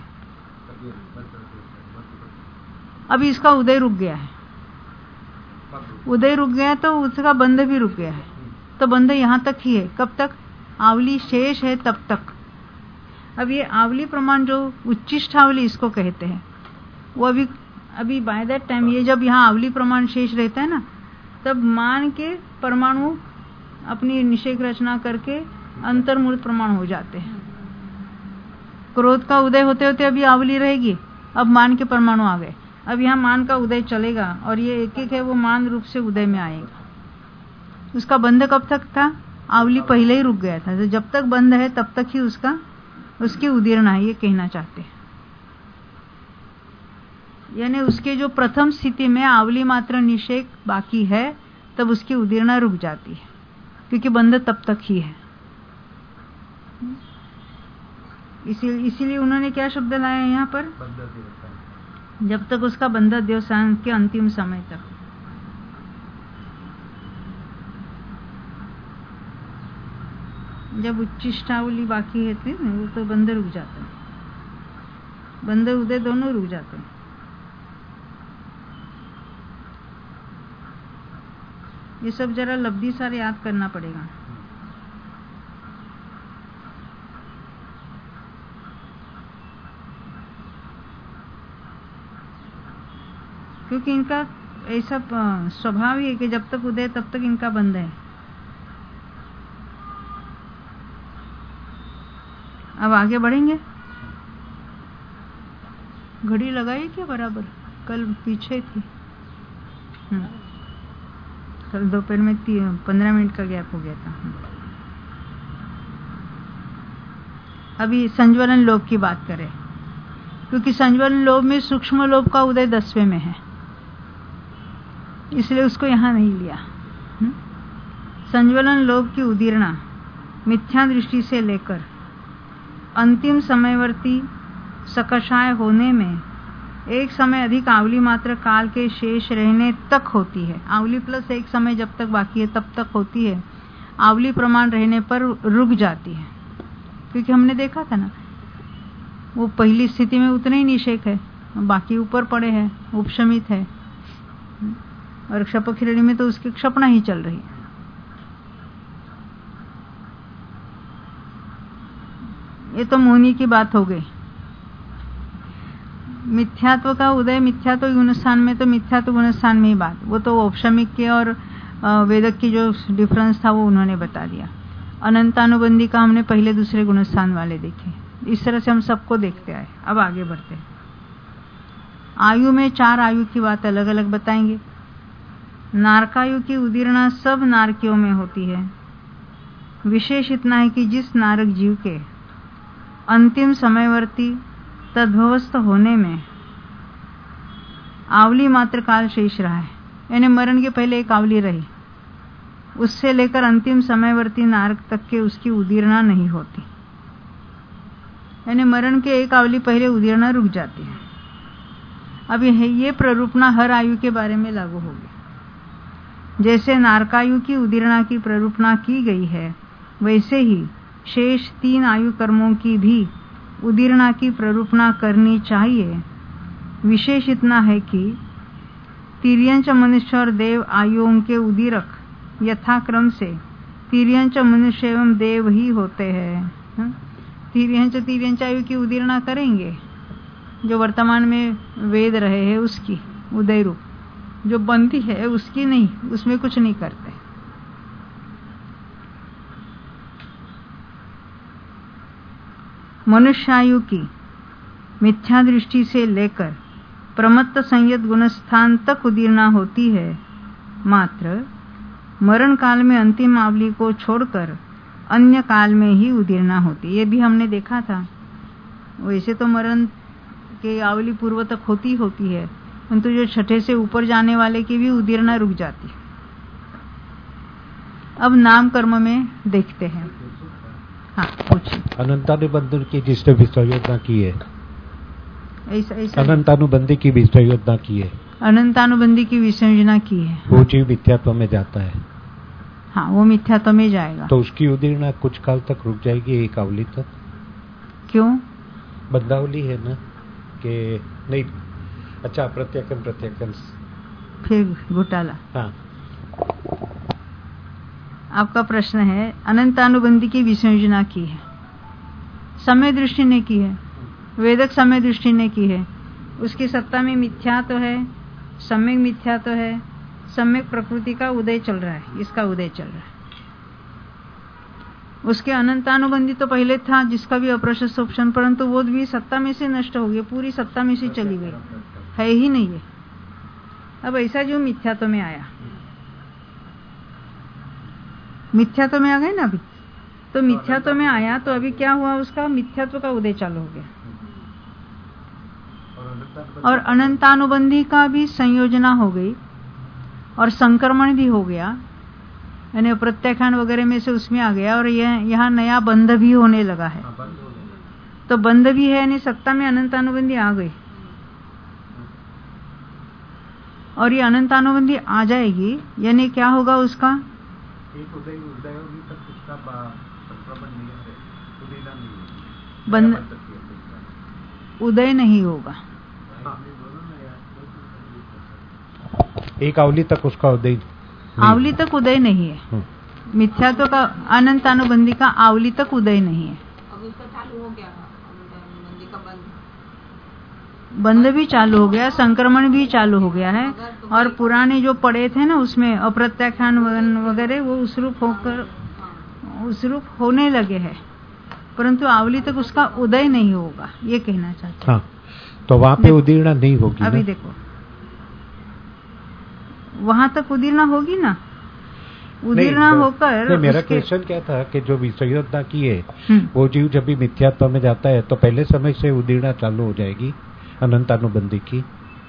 अभी इसका उदय रुक गया है, उदय रुक गया तो उसका बंध भी रुक गया है। तो बंध यहाँ तक ही है, कब तक आवली शेष है तब तक। अब ये आवली प्रमाण जो उच्चिष्टावली इसको कहते हैं, वो अभी अभी बाय दैट टाइम ये जब यहाँ आवली प्रमाण शेष रहता है ना, तब मान के परमाणु अपनी निषेध रचना करके अंतर्मूर्त प्रमाण हो जाते हैं। क्रोध का उदय होते होते अभी आवली रहेगी, अब मान के परमाणु आ गए। अब यहाँ मान का उदय चलेगा और ये एक एक है वो मान रूप से उदय में आएगा। उसका बंध कब तक था, आवली पहले ही रुक गया था। तो जब तक बंध है तब तक ही उसका उसकी उदीर्णा है, ये कहना चाहते हैं। यानी उसके जो प्रथम स्थिति में आवली मात्र निषेध बाकी है, तब उसकी उदीर्णा रुक जाती है, क्योंकि बंध तब तक ही है। इसी इसीलिए उन्होंने क्या शब्द लाया है यहाँ पर, जब तक उसका बंध अध्यवसान के अंतिम समय तक। जब उच्चिष्टावली बाकी है थी वो तो बंध रुक जाता है, बंध उदय दोनों रुक जाते हैं। ये सब जरा लब्धि सार याद करना पड़ेगा। क्योंकि इनका ऐसा स्वभाव ही है कि जब तक उदय तब तक इनका बंध है। अब आगे बढ़ेंगे। घड़ी लगाई क्या बराबर, कल पीछे थी। कल दोपहर में पंद्रह मिनट का गैप हो गया था। अभी संज्वलन लोभ की बात करें, क्योंकि संज्वलन लोभ में सूक्ष्म लोभ का उदय दसवें में है, इसलिए उसको यहां नहीं लिया। संज्वलन लोभ की उदीर्णा मिथ्या दृष्टि से लेकर अंतिम समयवर्ती सकषाय होने में एक समय अधिक आवली मात्र काल के शेष रहने तक होती है। आवली प्लस एक समय जब तक बाकी है तब तक होती है। आवली प्रमाण रहने पर रुक जाती है, क्योंकि हमने देखा था ना, वो पहली स्थिति में उतने ही निषेक है, बाकी ऊपर पड़े हैं, उपशमित है, और क्षपक हिरण्य में तो उसकी क्षपणा ही चल रही है। ये तो मोहनी की बात हो गई। मिथ्यात्व का उदय मिथ्यात्व गुणस्थान में, तो मिथ्यात्व गुणस्थान में ही बात, वो तो औपशमिक के और वेदक की जो डिफरेंस था वो उन्होंने बता दिया। अनंतानुबंधी का हमने पहले दूसरे गुणस्थान वाले देखे। इस तरह से हम सबको देखते आए। अब आगे बढ़ते हैं। आयु में चार आयु की बात अलग अलग बताएंगे। नारकायु की उदीर्णा सब नारकियों में होती है। विशेष इतना है कि जिस नारक जीव के अंतिम समयवर्ती तद्भवस्थ होने में आवली मात्र काल शेष रहा है, यानी मरण के पहले एक आवली रही, उससे लेकर अंतिम समयवर्ती नारक तक के उसकी उदीर्णा नहीं होती, यानी मरण के एक आवली पहले उदीर्णा रुक जाती है। अब ये प्ररूपणा हर आयु के बारे में लागू होगी। जैसे नारकायु की उदीर्णा की प्ररूपणा की गई है, वैसे ही शेष तीन आयु कर्मों की भी उदीर्णा की प्ररूपणा करनी चाहिए। विशेष इतना है कि तिर्यंच मनुष्य और देव आयुओं के उदीरक यथाक्रम से तिर्यंच मनुष्य एवं देव ही होते हैं। तिर्यंच तिर्यंच आयु की उदीर्णा करेंगे, जो वर्तमान में वेद रहे हैं उसकी उदय रूप, जो बनती है उसकी नहीं, उसमें कुछ नहीं करते। मनुष्यायु की मिथ्या दृष्टि से लेकर प्रमत्त संयत गुणस्थान तक उदीर्णा होती है। मात्र मरण काल में अंतिम आवली को छोड़कर अन्य काल में ही उदीर्णा होती है। ये भी हमने देखा था। वैसे तो मरण के आवली पूर्व तक होती होती है, परंतु जो छठे से ऊपर जाने वाले की भी उदीर्णा रुक जाती है। अब नाम कर्म में देखते हैं। हाँ, पूछिए। अनंतानुबंधी की जिसने विसर्योजना की है, ऐसा ऐसा अनंतानुबंधी की विसर्योजना की है, अनंतानुबंधी की विसर्जना की है, वो जीव मिथ्यात्व में जाता है। हाँ, वो मिथ्यात्व में जाएगा। तो उसकी उदीर्णा कुछ काल तक रुक जाएगी, एक आवली तक। क्यों? बंधावली है ना कि नहीं? अच्छा, प्रत्यक्षण प्रत्यक्षण फिर घोटाला। हाँ, आपका प्रश्न है अनंतानुबंधी की विसर्जना की है, समय दृष्टि ने की है, वेदक समय दृष्टि ने की है। उसकी सत्ता में मिथ्या तो है, सम्यक मिथ्या तो है, सम्यक प्रकृति का उदय चल रहा है, इसका उदय चल रहा है। उसके अनंतानुबंधी तो पहले था, जिसका भी अप्रशस्त ऑप्शन, परंतु वो भी सत्ता में से नष्ट हो गई, पूरी सत्ता में से चली गई, है ही नहीं है। अब ऐसा जो मिथ्यात्व में आया, मिथ्यात्व में आ गए ना अभी, तो मिथ्यात्व में आया तो अभी क्या हुआ, उसका मिथ्यात्व का उदय चालू हो गया। और अनंतानुबंधी का भी संयोजना हो गई और संक्रमण भी हो गया, यानी प्रत्याख्यान वगैरह में से उसमें आ गया, और यह यहाँ नया बंध भी होने लगा है। तो बंध भी है, यानी सत्ता में अनंतानुबंधी आ गई, और ये अनंतानुबंधी आ जाएगी, यानी क्या होगा उसका बंध, उदय नहीं होगा। एक आवली तक उसका उदय, आवली तक उदय नहीं है। मिथ्यात्व का अनंतानुबंधी का आवली तक उदय नहीं है। अब उसका चालू हो गया, अनंतानुबंधी का बंद बंध भी चालू हो गया, संक्रमण भी चालू हो गया है, और पुराने जो पड़े थे ना उसमें अप्रत्याख्यान वगैरह, वो उस रूप होकर उस रूप होने लगे हैं, परंतु आवली तक उसका उदय नहीं होगा, ये कहना चाहते हैं। हाँ, तो वहां पे उदीर्णा नहीं होगी। अभी देखो, वहां तक उदीर्णा होगी ना, उदीर्णा होकर। नहीं, मेरा क्वेश्चन क्या था कि जो विसर्योजना की है, वो जीव जब भी मिथ्यात्व में जाता है तो पहले समय से उदीर्णा चालू हो जाएगी अनंतानुबंधी की?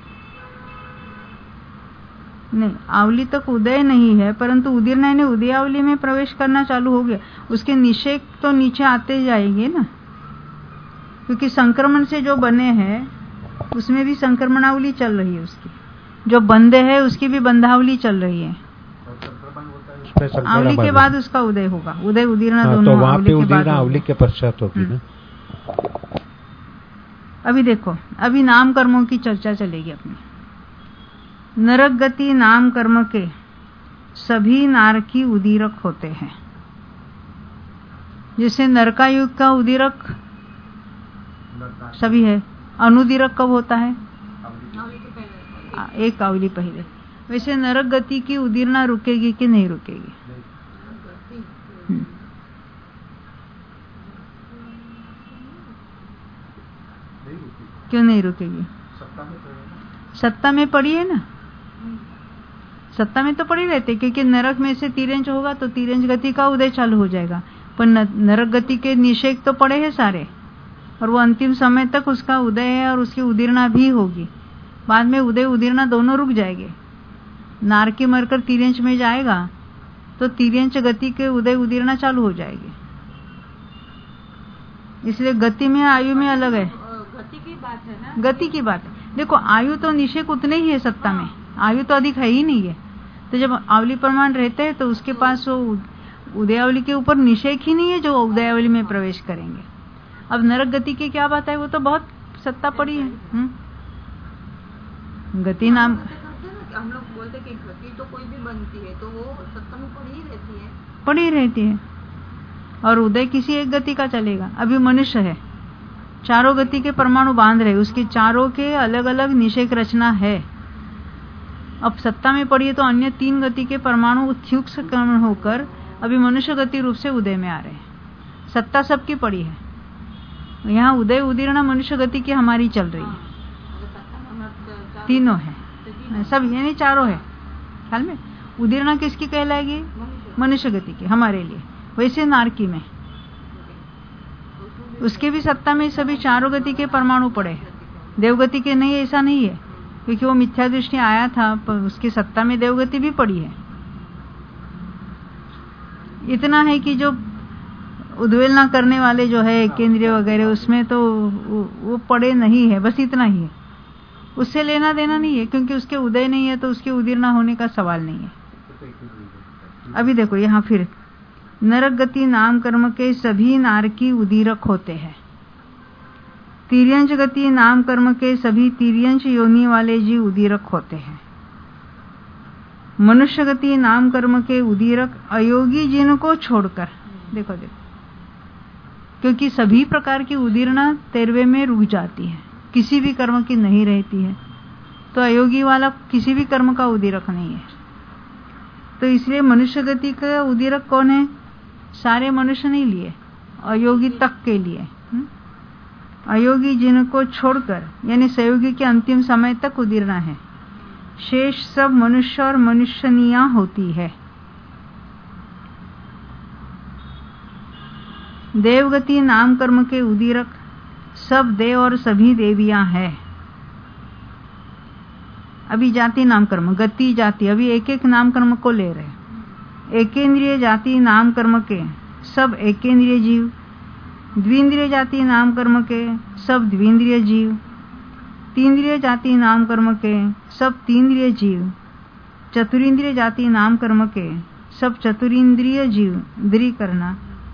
नहीं, आवली तक उदय नहीं है, परंतु उदीर्णा ने उदयावली में प्रवेश करना चालू हो गया। उसके निषेक तो नीचे आते जाएंगे ना, क्योंकि संक्रमण से जो बने हैं उसमें भी संक्रमणावली चल रही है, उसकी जो बंधे है उसकी भी बंधावली चल रही है। आवली के बाद उसका उदय होगा, उदय उदीर्णा हाँ, दोनों तो वहां पे आवली के बाद उदीर्णा आवली के पश्चात होगी ना। अभी देखो, अभी नाम कर्मों की चर्चा चलेगी अपनी। नरक गति नाम कर्म के सभी नारकी उदीरक होते हैं। जैसे नरकायुग का उदीरक सभी है, अनुदीरक कब होता है? एक आवली पहले। वैसे नरक गति की उदीरना रुकेगी कि नहीं रुकेगी? हम्म। क्यों नहीं रुकेगी? सत्ता में तो है ना। सत्ता में पड़ी है ना, सत्ता में तो पड़ी रहती है, क्योंकि नरक में से तिरंज होगा तो तिरंज गति का उदय चालू हो जाएगा। पर नरक गति के निषेध तो पड़े हैं सारे, और वो अंतिम समय तक उसका उदय है और उसकी उदीरना भी होगी। बाद में उदय उदीरना दोनों रुक जाएंगे। नारकी मरकर तिरंज में जाएगा तो तिरंज गति के उदय उदीरना चालू हो जाएगी। इसलिए गति में आयु में अलग है। गति की बात है ना, गति की बात है। देखो आयु तो निषेक उतने ही है सत्ता में, आयु तो अधिक है ही नहीं है। तो जब आवली प्रमाण रहते हैं तो उसके पास वो उदयावली के ऊपर निषेक ही नहीं है जो उदयावली में प्रवेश करेंगे। अब नरक गति की क्या बात है, वो तो बहुत सत्ता पड़ी है। हुँ? गति नाम हम लोग बोलते कि गति तो कोई भी बनती है तो वो सत्ता में पड़ी ही रहती है, पड़ी रहती है, और उदय किसी एक गति का चलेगा। अभी मनुष्य है, चारों गति के परमाणु बांध रहे, उसकी चारों के अलग अलग निषेक रचना है। अब सत्ता में पड़ी है तो अन्य तीन गति के परमाणु उत्युक्त संक्रमण होकर अभी मनुष्य गति रूप से उदय में आ रहे हैं। सत्ता सबकी पड़ी है, यहाँ उदय उदीर्णा मनुष्य गति की हमारी चल रही है। तीनों है सब, यानी चारों है। ख्याल में उदीर्णा किसकी कहलाएगी? मनुष्य गति की हमारे लिए। वैसे नारकी में उसके भी सत्ता में सभी चारों गति के परमाणु पड़े हैं, देवगति के नहीं, ऐसा नहीं है, क्योंकि वो मिथ्या दृष्टि आया था, पर उसकी सत्ता में देवगति भी पड़ी है। इतना है कि जो उद्वेलना करने वाले जो है केंद्रीय वगैरह, उसमें तो वो पड़े नहीं है, बस इतना ही है। उससे लेना देना नहीं है, क्योंकि उसके उदय नहीं है तो उसके उदीर्णा होने का सवाल नहीं है। अभी देखो यहाँ फिर नरक गति नाम कर्म के सभी नारकी उदीरक होते हैं। तिर्यंश गति नाम कर्म के सभी तिर्यंश योनि वाले जीव उदीरक होते हैं। मनुष्य गति नाम कर्म के उदीरक अयोगी जिनको छोड़कर, देखो देखो, क्योंकि सभी प्रकार की उदीर्णा तेरहवें में रुक जाती है, किसी भी कर्म की नहीं रहती है, तो अयोगी वाला किसी भी कर्म का उदीरक नहीं है। तो इसलिए मनुष्य गति का उदीरक कौन है? सारे मनुष्य नहीं लिए, अयोगी तक के लिए। अयोगी जिनको छोड़कर, यानी सहयोगी के अंतिम समय तक उदीरना है। शेष सब मनुष्य और मनुष्यनिया होती है। देवगति नाम कर्म के उदीरक सब देव और सभी देवियां हैं। अभी जाति नाम कर्म, गति जाति, अभी एक एक नाम कर्म को ले रहे। एकेंद्रिय जाति नाम कर्म के सब एकेंद्रिय जीव, द्विंद्रिय जाति नाम कर्म के सब द्विंद्रिय जीव, तीन्द्रिय जाति नाम कर्म के सब तीन्द्रिय जीव, चतुरिंद्रिय जाति नाम कर्म के सब चतुरिंद्रिय जीव, द्रि करना,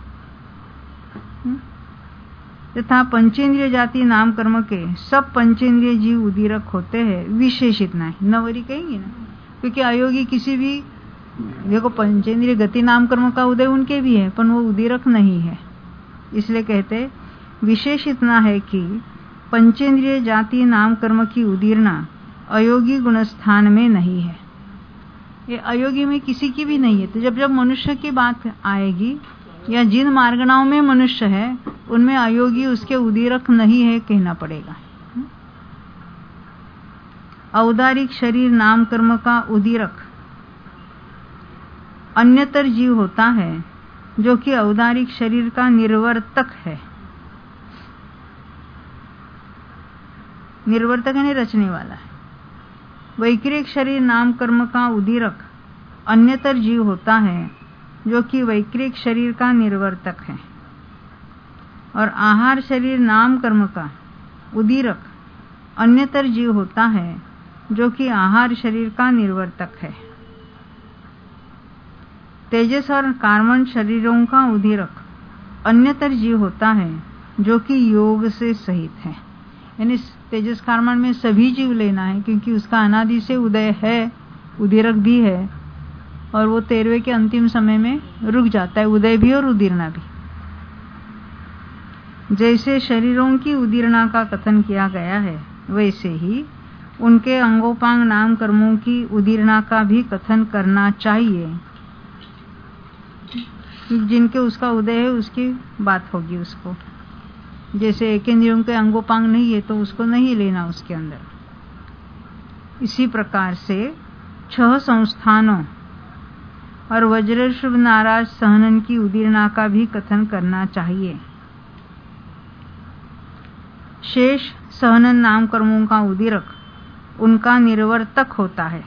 तथा पंचेंद्रिय जाति नाम कर्म के सब पंचेंद्रिय जीव उदीरक होते हैं। विशेष इतना है, नवरी कहेंगे ना, क्योंकि अयोगी किसी भी, देखो पंचेंद्रिय गति नाम कर्म का उदय उनके भी है, पर वो उदीरक नहीं है। इसलिए कहते विशेष इतना है कि पंचेंद्रिय जाति नाम कर्म की उदीरना अयोगी गुणस्थान में नहीं है, ये अयोगी में किसी की भी नहीं है। तो जब जब मनुष्य की बात आएगी, या जिन मार्गणाओं में मनुष्य है उनमें अयोगी उसके उदीरक नहीं है कहना पड़ेगा। औदारिक शरीर नाम कर्म का उदीरक अन्यतर जीव होता है, जो कि औदारिक शरीर का निर्वर्तक है। निर्वर्तक यानी रचने वाला है। वैक्रिक शरीर नाम कर्म का उदीरक अन्यतर जीव होता है, जो कि वैक्रिक शरीर का निर्वर्तक है। और आहार शरीर नाम कर्म का उदीरक अन्यतर जीव होता है, जो कि आहार शरीर का निर्वर्तक है। तेजस और कार्बन शरीरों का उदीरक अन्यतर जीव होता है, जो कि योग से सहित है। यानी तेजस कार्बन में सभी जीव लेना है, क्योंकि उसका अनादि से उदय है, उदीरक भी है, और वो तेरहवें के अंतिम समय में रुक जाता है, उदय भी और उदीर्णा भी। जैसे शरीरों की उदीर्णा का कथन किया गया है, वैसे ही उनके अंगोपांग नाम कर्मों की उदीर्णा का भी कथन करना चाहिए। जिनके उसका उदय है उसकी बात होगी उसको। जैसे एक इंद्रियों के अंगोपांग नहीं है तो उसको नहीं लेना उसके अंदर। इसी प्रकार से छह संस्थानों और वज्रशुभ नाराज सहनन की उदीर्णा का भी कथन करना चाहिए। शेष सहनन नाम कर्मों का उदीरक उनका निर्वर्तक होता है।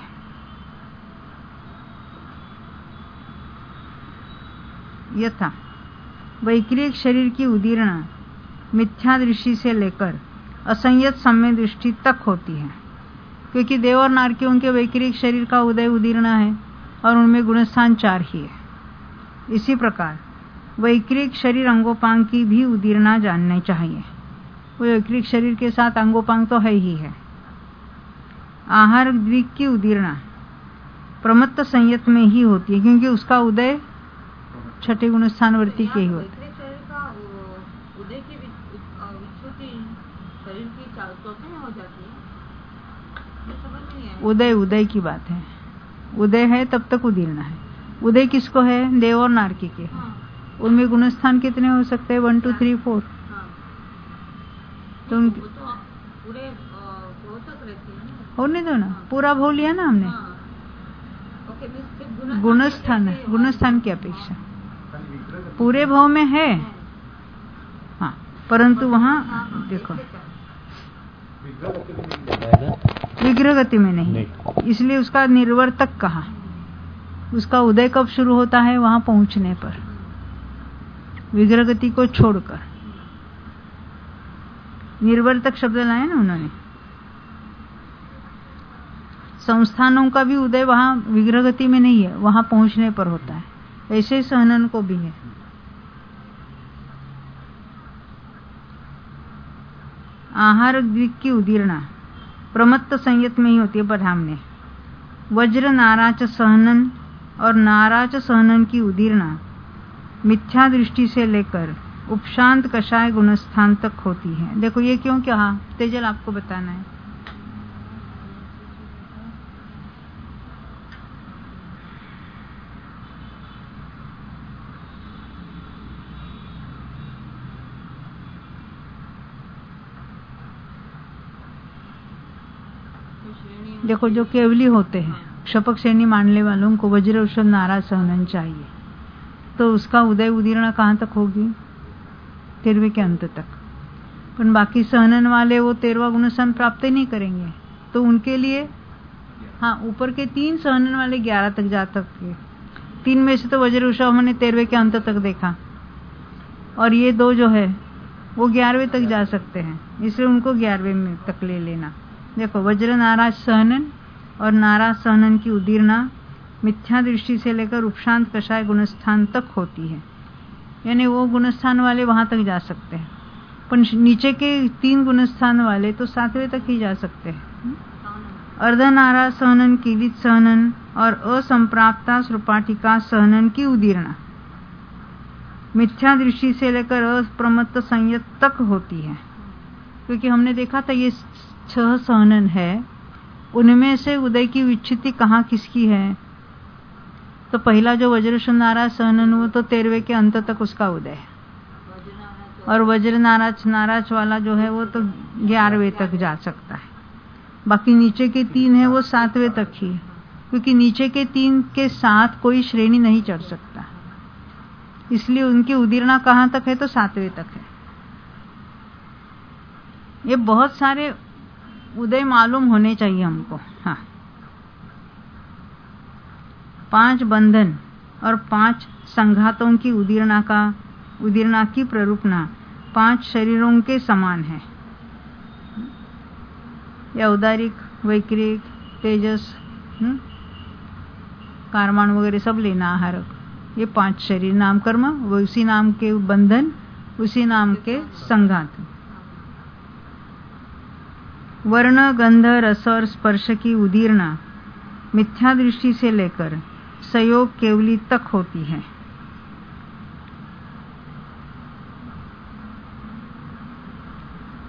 यथा वैक्रिक शरीर की उदीर्णा मिथ्या दृष्टि से लेकर असंयत सम्य दृष्टि तक होती है, क्योंकि देव और नारकियों के वैक्रिक शरीर का उदय उदीर्णा है और उनमें गुणस्थान चार ही है। इसी प्रकार वैक्रिक शरीर अंगोपांग की भी उदीर्णा जाननी चाहिए। वो वैक्रिक शरीर के साथ अंगोपांग तो है ही है। आहार द्विक की उदीर्णा प्रमत्त संयत में ही होती है, क्योंकि उसका उदय छठे गुणस्थानवर्ती के ही होता है। वैक्रिक शरीर का वो उदय की विच- अ, विच्युति शरीर की चा- चौथे में हो जाती है। ये समझ नहीं आया। उदय उदय की बात है। उदय है तब तक उदीर्णा है। उदय किसको है? देव और नारकी के। हाँ, उनमें गुणस्थान कितने हो सकते हैं? One two three four. हाँ। तो नहीं, उनके वो तो पूरे अ, भोर तक रहती है ना। होने दो ना, पूरा भव लिया ना हमने। हाँ। ओके, मीन्स सिर्फ गुणस्थान गुणस्थान के- गुणस्थान की अपेक्षा खाली विग्रह गति पूरे भव में है। है। हाँ, परंतु वहाँ हाँ, हाँ, देखो एक से चार। विग्रह गति में नहीं है। है ना? विग्रह गति में नहीं, नहीं। इसलिए उसका निर्वर्तक कहा। उसका उदय कब शुरू होता है? वहां पहुंचने पर, विग्रह गति को छोड़कर। निर्वर्तक शब्द लाया ना उन्होंने। संस्थानों का भी उदय वहां विग्रह गति में नहीं है, वहां पहुंचने पर होता है। ऐसे सहनन को भी है। आहार द्विक की उदीर्णा प्रमत्त संयत में ही होती है बधामने। वज्र नाराच सहनन और नाराच सहनन की उदीर्णा मिथ्या दृष्टि से लेकर उपशांत कषाय गुणस्थान तक होती है। देखो ये क्यों कहा? तेजल आपको बताना है। तो श्रेणी देखो जो केवली होते हैं, क्षपक श्रेणी मानने वालों को वज्र औषध नाराज सहनन चाहिए, तो उसका उदय उदीर्णा कहाँ तक होगी? तेरहवें के अंत तक। पर बाकी सहनन वाले वो तेरहवा गुणस्थान प्राप्त ही नहीं करेंगे, तो उनके लिए हाँ ऊपर के तीन सहनन वाले ग्यारह तक जा सकते। तीन में से तो वज्र उषा हमने तेरहवें के अंत तक देखा, और ये दो जो है वो ग्यारहवें तक जा सकते हैं, इसलिए उनको ग्यारहवें में तक ले लेना। देखो वज्र नाराज सहनन और नाराज सहनन की उदीर्णा मिथ्या दृष्टि से लेकर उपशांत कषाय गुणस्थान तक होती है, यानी वो गुणस्थान वाले वहां तक जा सकते हैं। पर नीचे के तीन गुणस्थान वाले तो सातवें तक ही जा सकते हैं। अर्ध नाराज सहनन, कीलित सहनन और असंप्राप्ता श्रुपाटिका सहनन की उदीर्णा मिथ्या दृष्टि से लेकर अप्रमत्त संयत तक होती है। क्योंकि हमने देखा था ये छह सहनन है, उनमें से उदय की विच्छित्ति कहाँ किसकी है? तो पहला जो वज्र नाराज सहनन वो तो तेरहवें के अंत तक उसका उदय है, और वज्र नाराज नाराज वाला जो है वो तो ग्यारहवें तक जा सकता है। बाकी नीचे के तीन है वो सातवें तक ही है, क्योंकि नीचे के तीन के साथ कोई श्रेणी नहीं चढ़ सकता, इसलिए उनकी उदीर्णा कहाँ तक है? तो सातवें तक है। ये बहुत सारे उदय मालूम होने चाहिए हमको। हाँ, पांच बंधन और पांच संघातों की उदीर्णा का उदीर्णा की प्ररूपणा पांच शरीरों के समान है। या औदारिक, वैक्रिक, तेजस, कारमान वगैरह सब लेना आहारक, ये पांच शरीर नाम कर्म, वो उसी नाम के बंधन, उसी नाम के संघात। वर्ण, गंध, रस और स्पर्श की उदीर्णा मिथ्या दृष्टि से लेकर संयोग केवली तक होती है।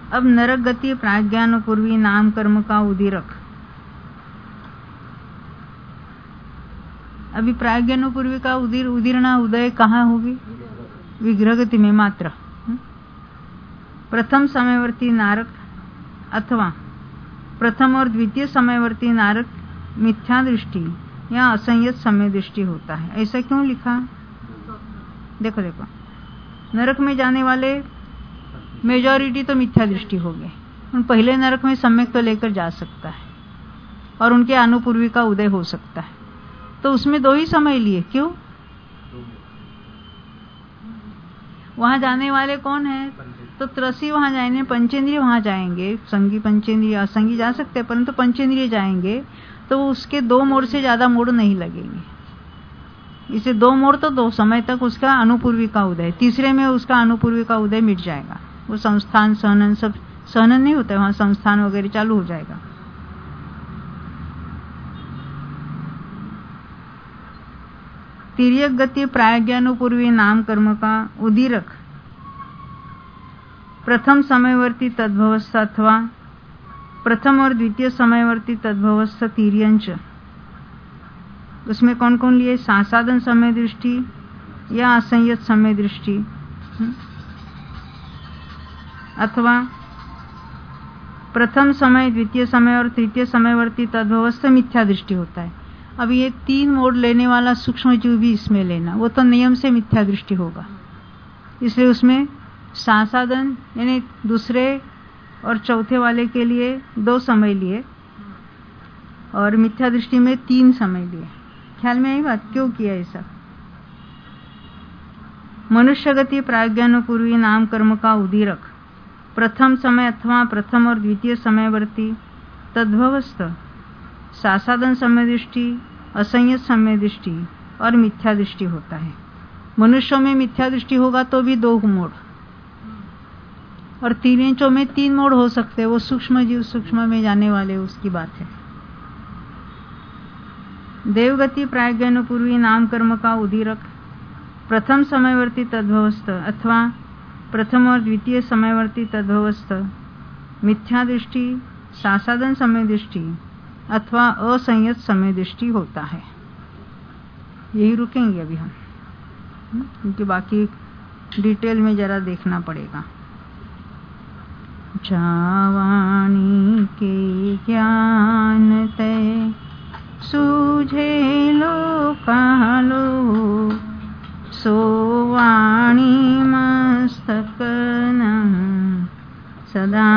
अब नरक गति प्राज्ञान पूर्वी नाम कर्म का उदीरक। अभी प्राज्ञान पूर्वी का उदीर उदीरणा उदय कहाँ होगी? विग्रह गति में मात्र। प्रथम समयवर्ती नारक अथवा प्रथम और द्वितीय समयवर्ती नारक मिथ्या दृष्टि या असंयत समय दृष्टि होता है। ऐसा क्यों लिखा? देखो देखो, नरक में जाने वाले मेजॉरिटी तो मिथ्या दृष्टि हो गए, उन पहले नरक में सम्यक तो लेकर जा सकता है और उनके अनुपूर्वी का उदय हो सकता है। तो उसमें दो ही समय लिए, क्यों? वहां जाने वाले कौन है? तो त्रसी वहां जाएंगे, पंचेंद्रिय वहां जाएंगे, संगी पंचेंद्रिय असंगी जा सकते हैं, परंतु पंचेंद्रिय जाएंगे तो उसके दो मोड़ से ज्यादा मोड़ नहीं लगेंगे। इसे दो मोड़ तो दो समय तक उसका अनुपूर्वी का उदय, तीसरे में उसका अनुपूर्वी का उदय मिट जाएगा। वो संस्थान सहनन सब सहनन नहीं होता है, वहां संस्थान वगैरह चालू हो जाएगा। तिर्यक गति प्राज्ञानुपूर्वी नाम कर्म का उदीरक प्रथम समयवर्ती तद्भवस्थ अथवा प्रथम और द्वितीय समयवर्ती तद्भवस्थ तिर्यंच। उसमें कौन कौन लिए? सासाधन समय दृष्टि या असंयत समय दृष्टि, अथवा प्रथम समय, द्वितीय समय और तृतीय समयवर्ती तद्भवस्थ मिथ्या दृष्टि होता है। अब ये तीन मोड़ लेने वाला सूक्ष्म जीव भी इसमें लेना, वो तो नियम से मिथ्या दृष्टि होगा, इसलिए उसमें सासाधन यानी दूसरे और चौथे वाले के लिए दो समय लिए और मिथ्या दृष्टि में तीन समय लिए। ख्याल में आई बात? क्यों किया ऐसा? मनुष्य गति प्राज्ञानुपूर्वी नाम कर्म का उदीरक प्रथम समय अथवा प्रथम और द्वितीय समयवर्ती तद्भवस्थ सासाधन समय दृष्टि, असंयत समय दृष्टि और मिथ्या दृष्टि होता है। मनुष्यों में मिथ्या दृष्टि होगा तो भी दो मोड़, और तिर्यंचों में तीन मोड़ हो सकते हैं। वो सूक्ष्म जीव सूक्ष्म में जाने वाले उसकी बात है। देवगति प्राज्ञानुपूर्वी नाम कर्म का उदीरक प्रथम समयवर्ती तद्भवस्थ अथवा प्रथम और द्वितीय समयवर्ती तद्भवस्थ मिथ्या दृष्टि, सासाधन समय दृष्टि अथवा असंयत समय दृष्टि होता है। यही रुकेंगे अभी हम, क्योंकि बाकी डिटेल में जरा देखना पड़ेगा। जावाणी के ज्ञान तय सूझे लो कालो सोवाणी मस्तक न सदा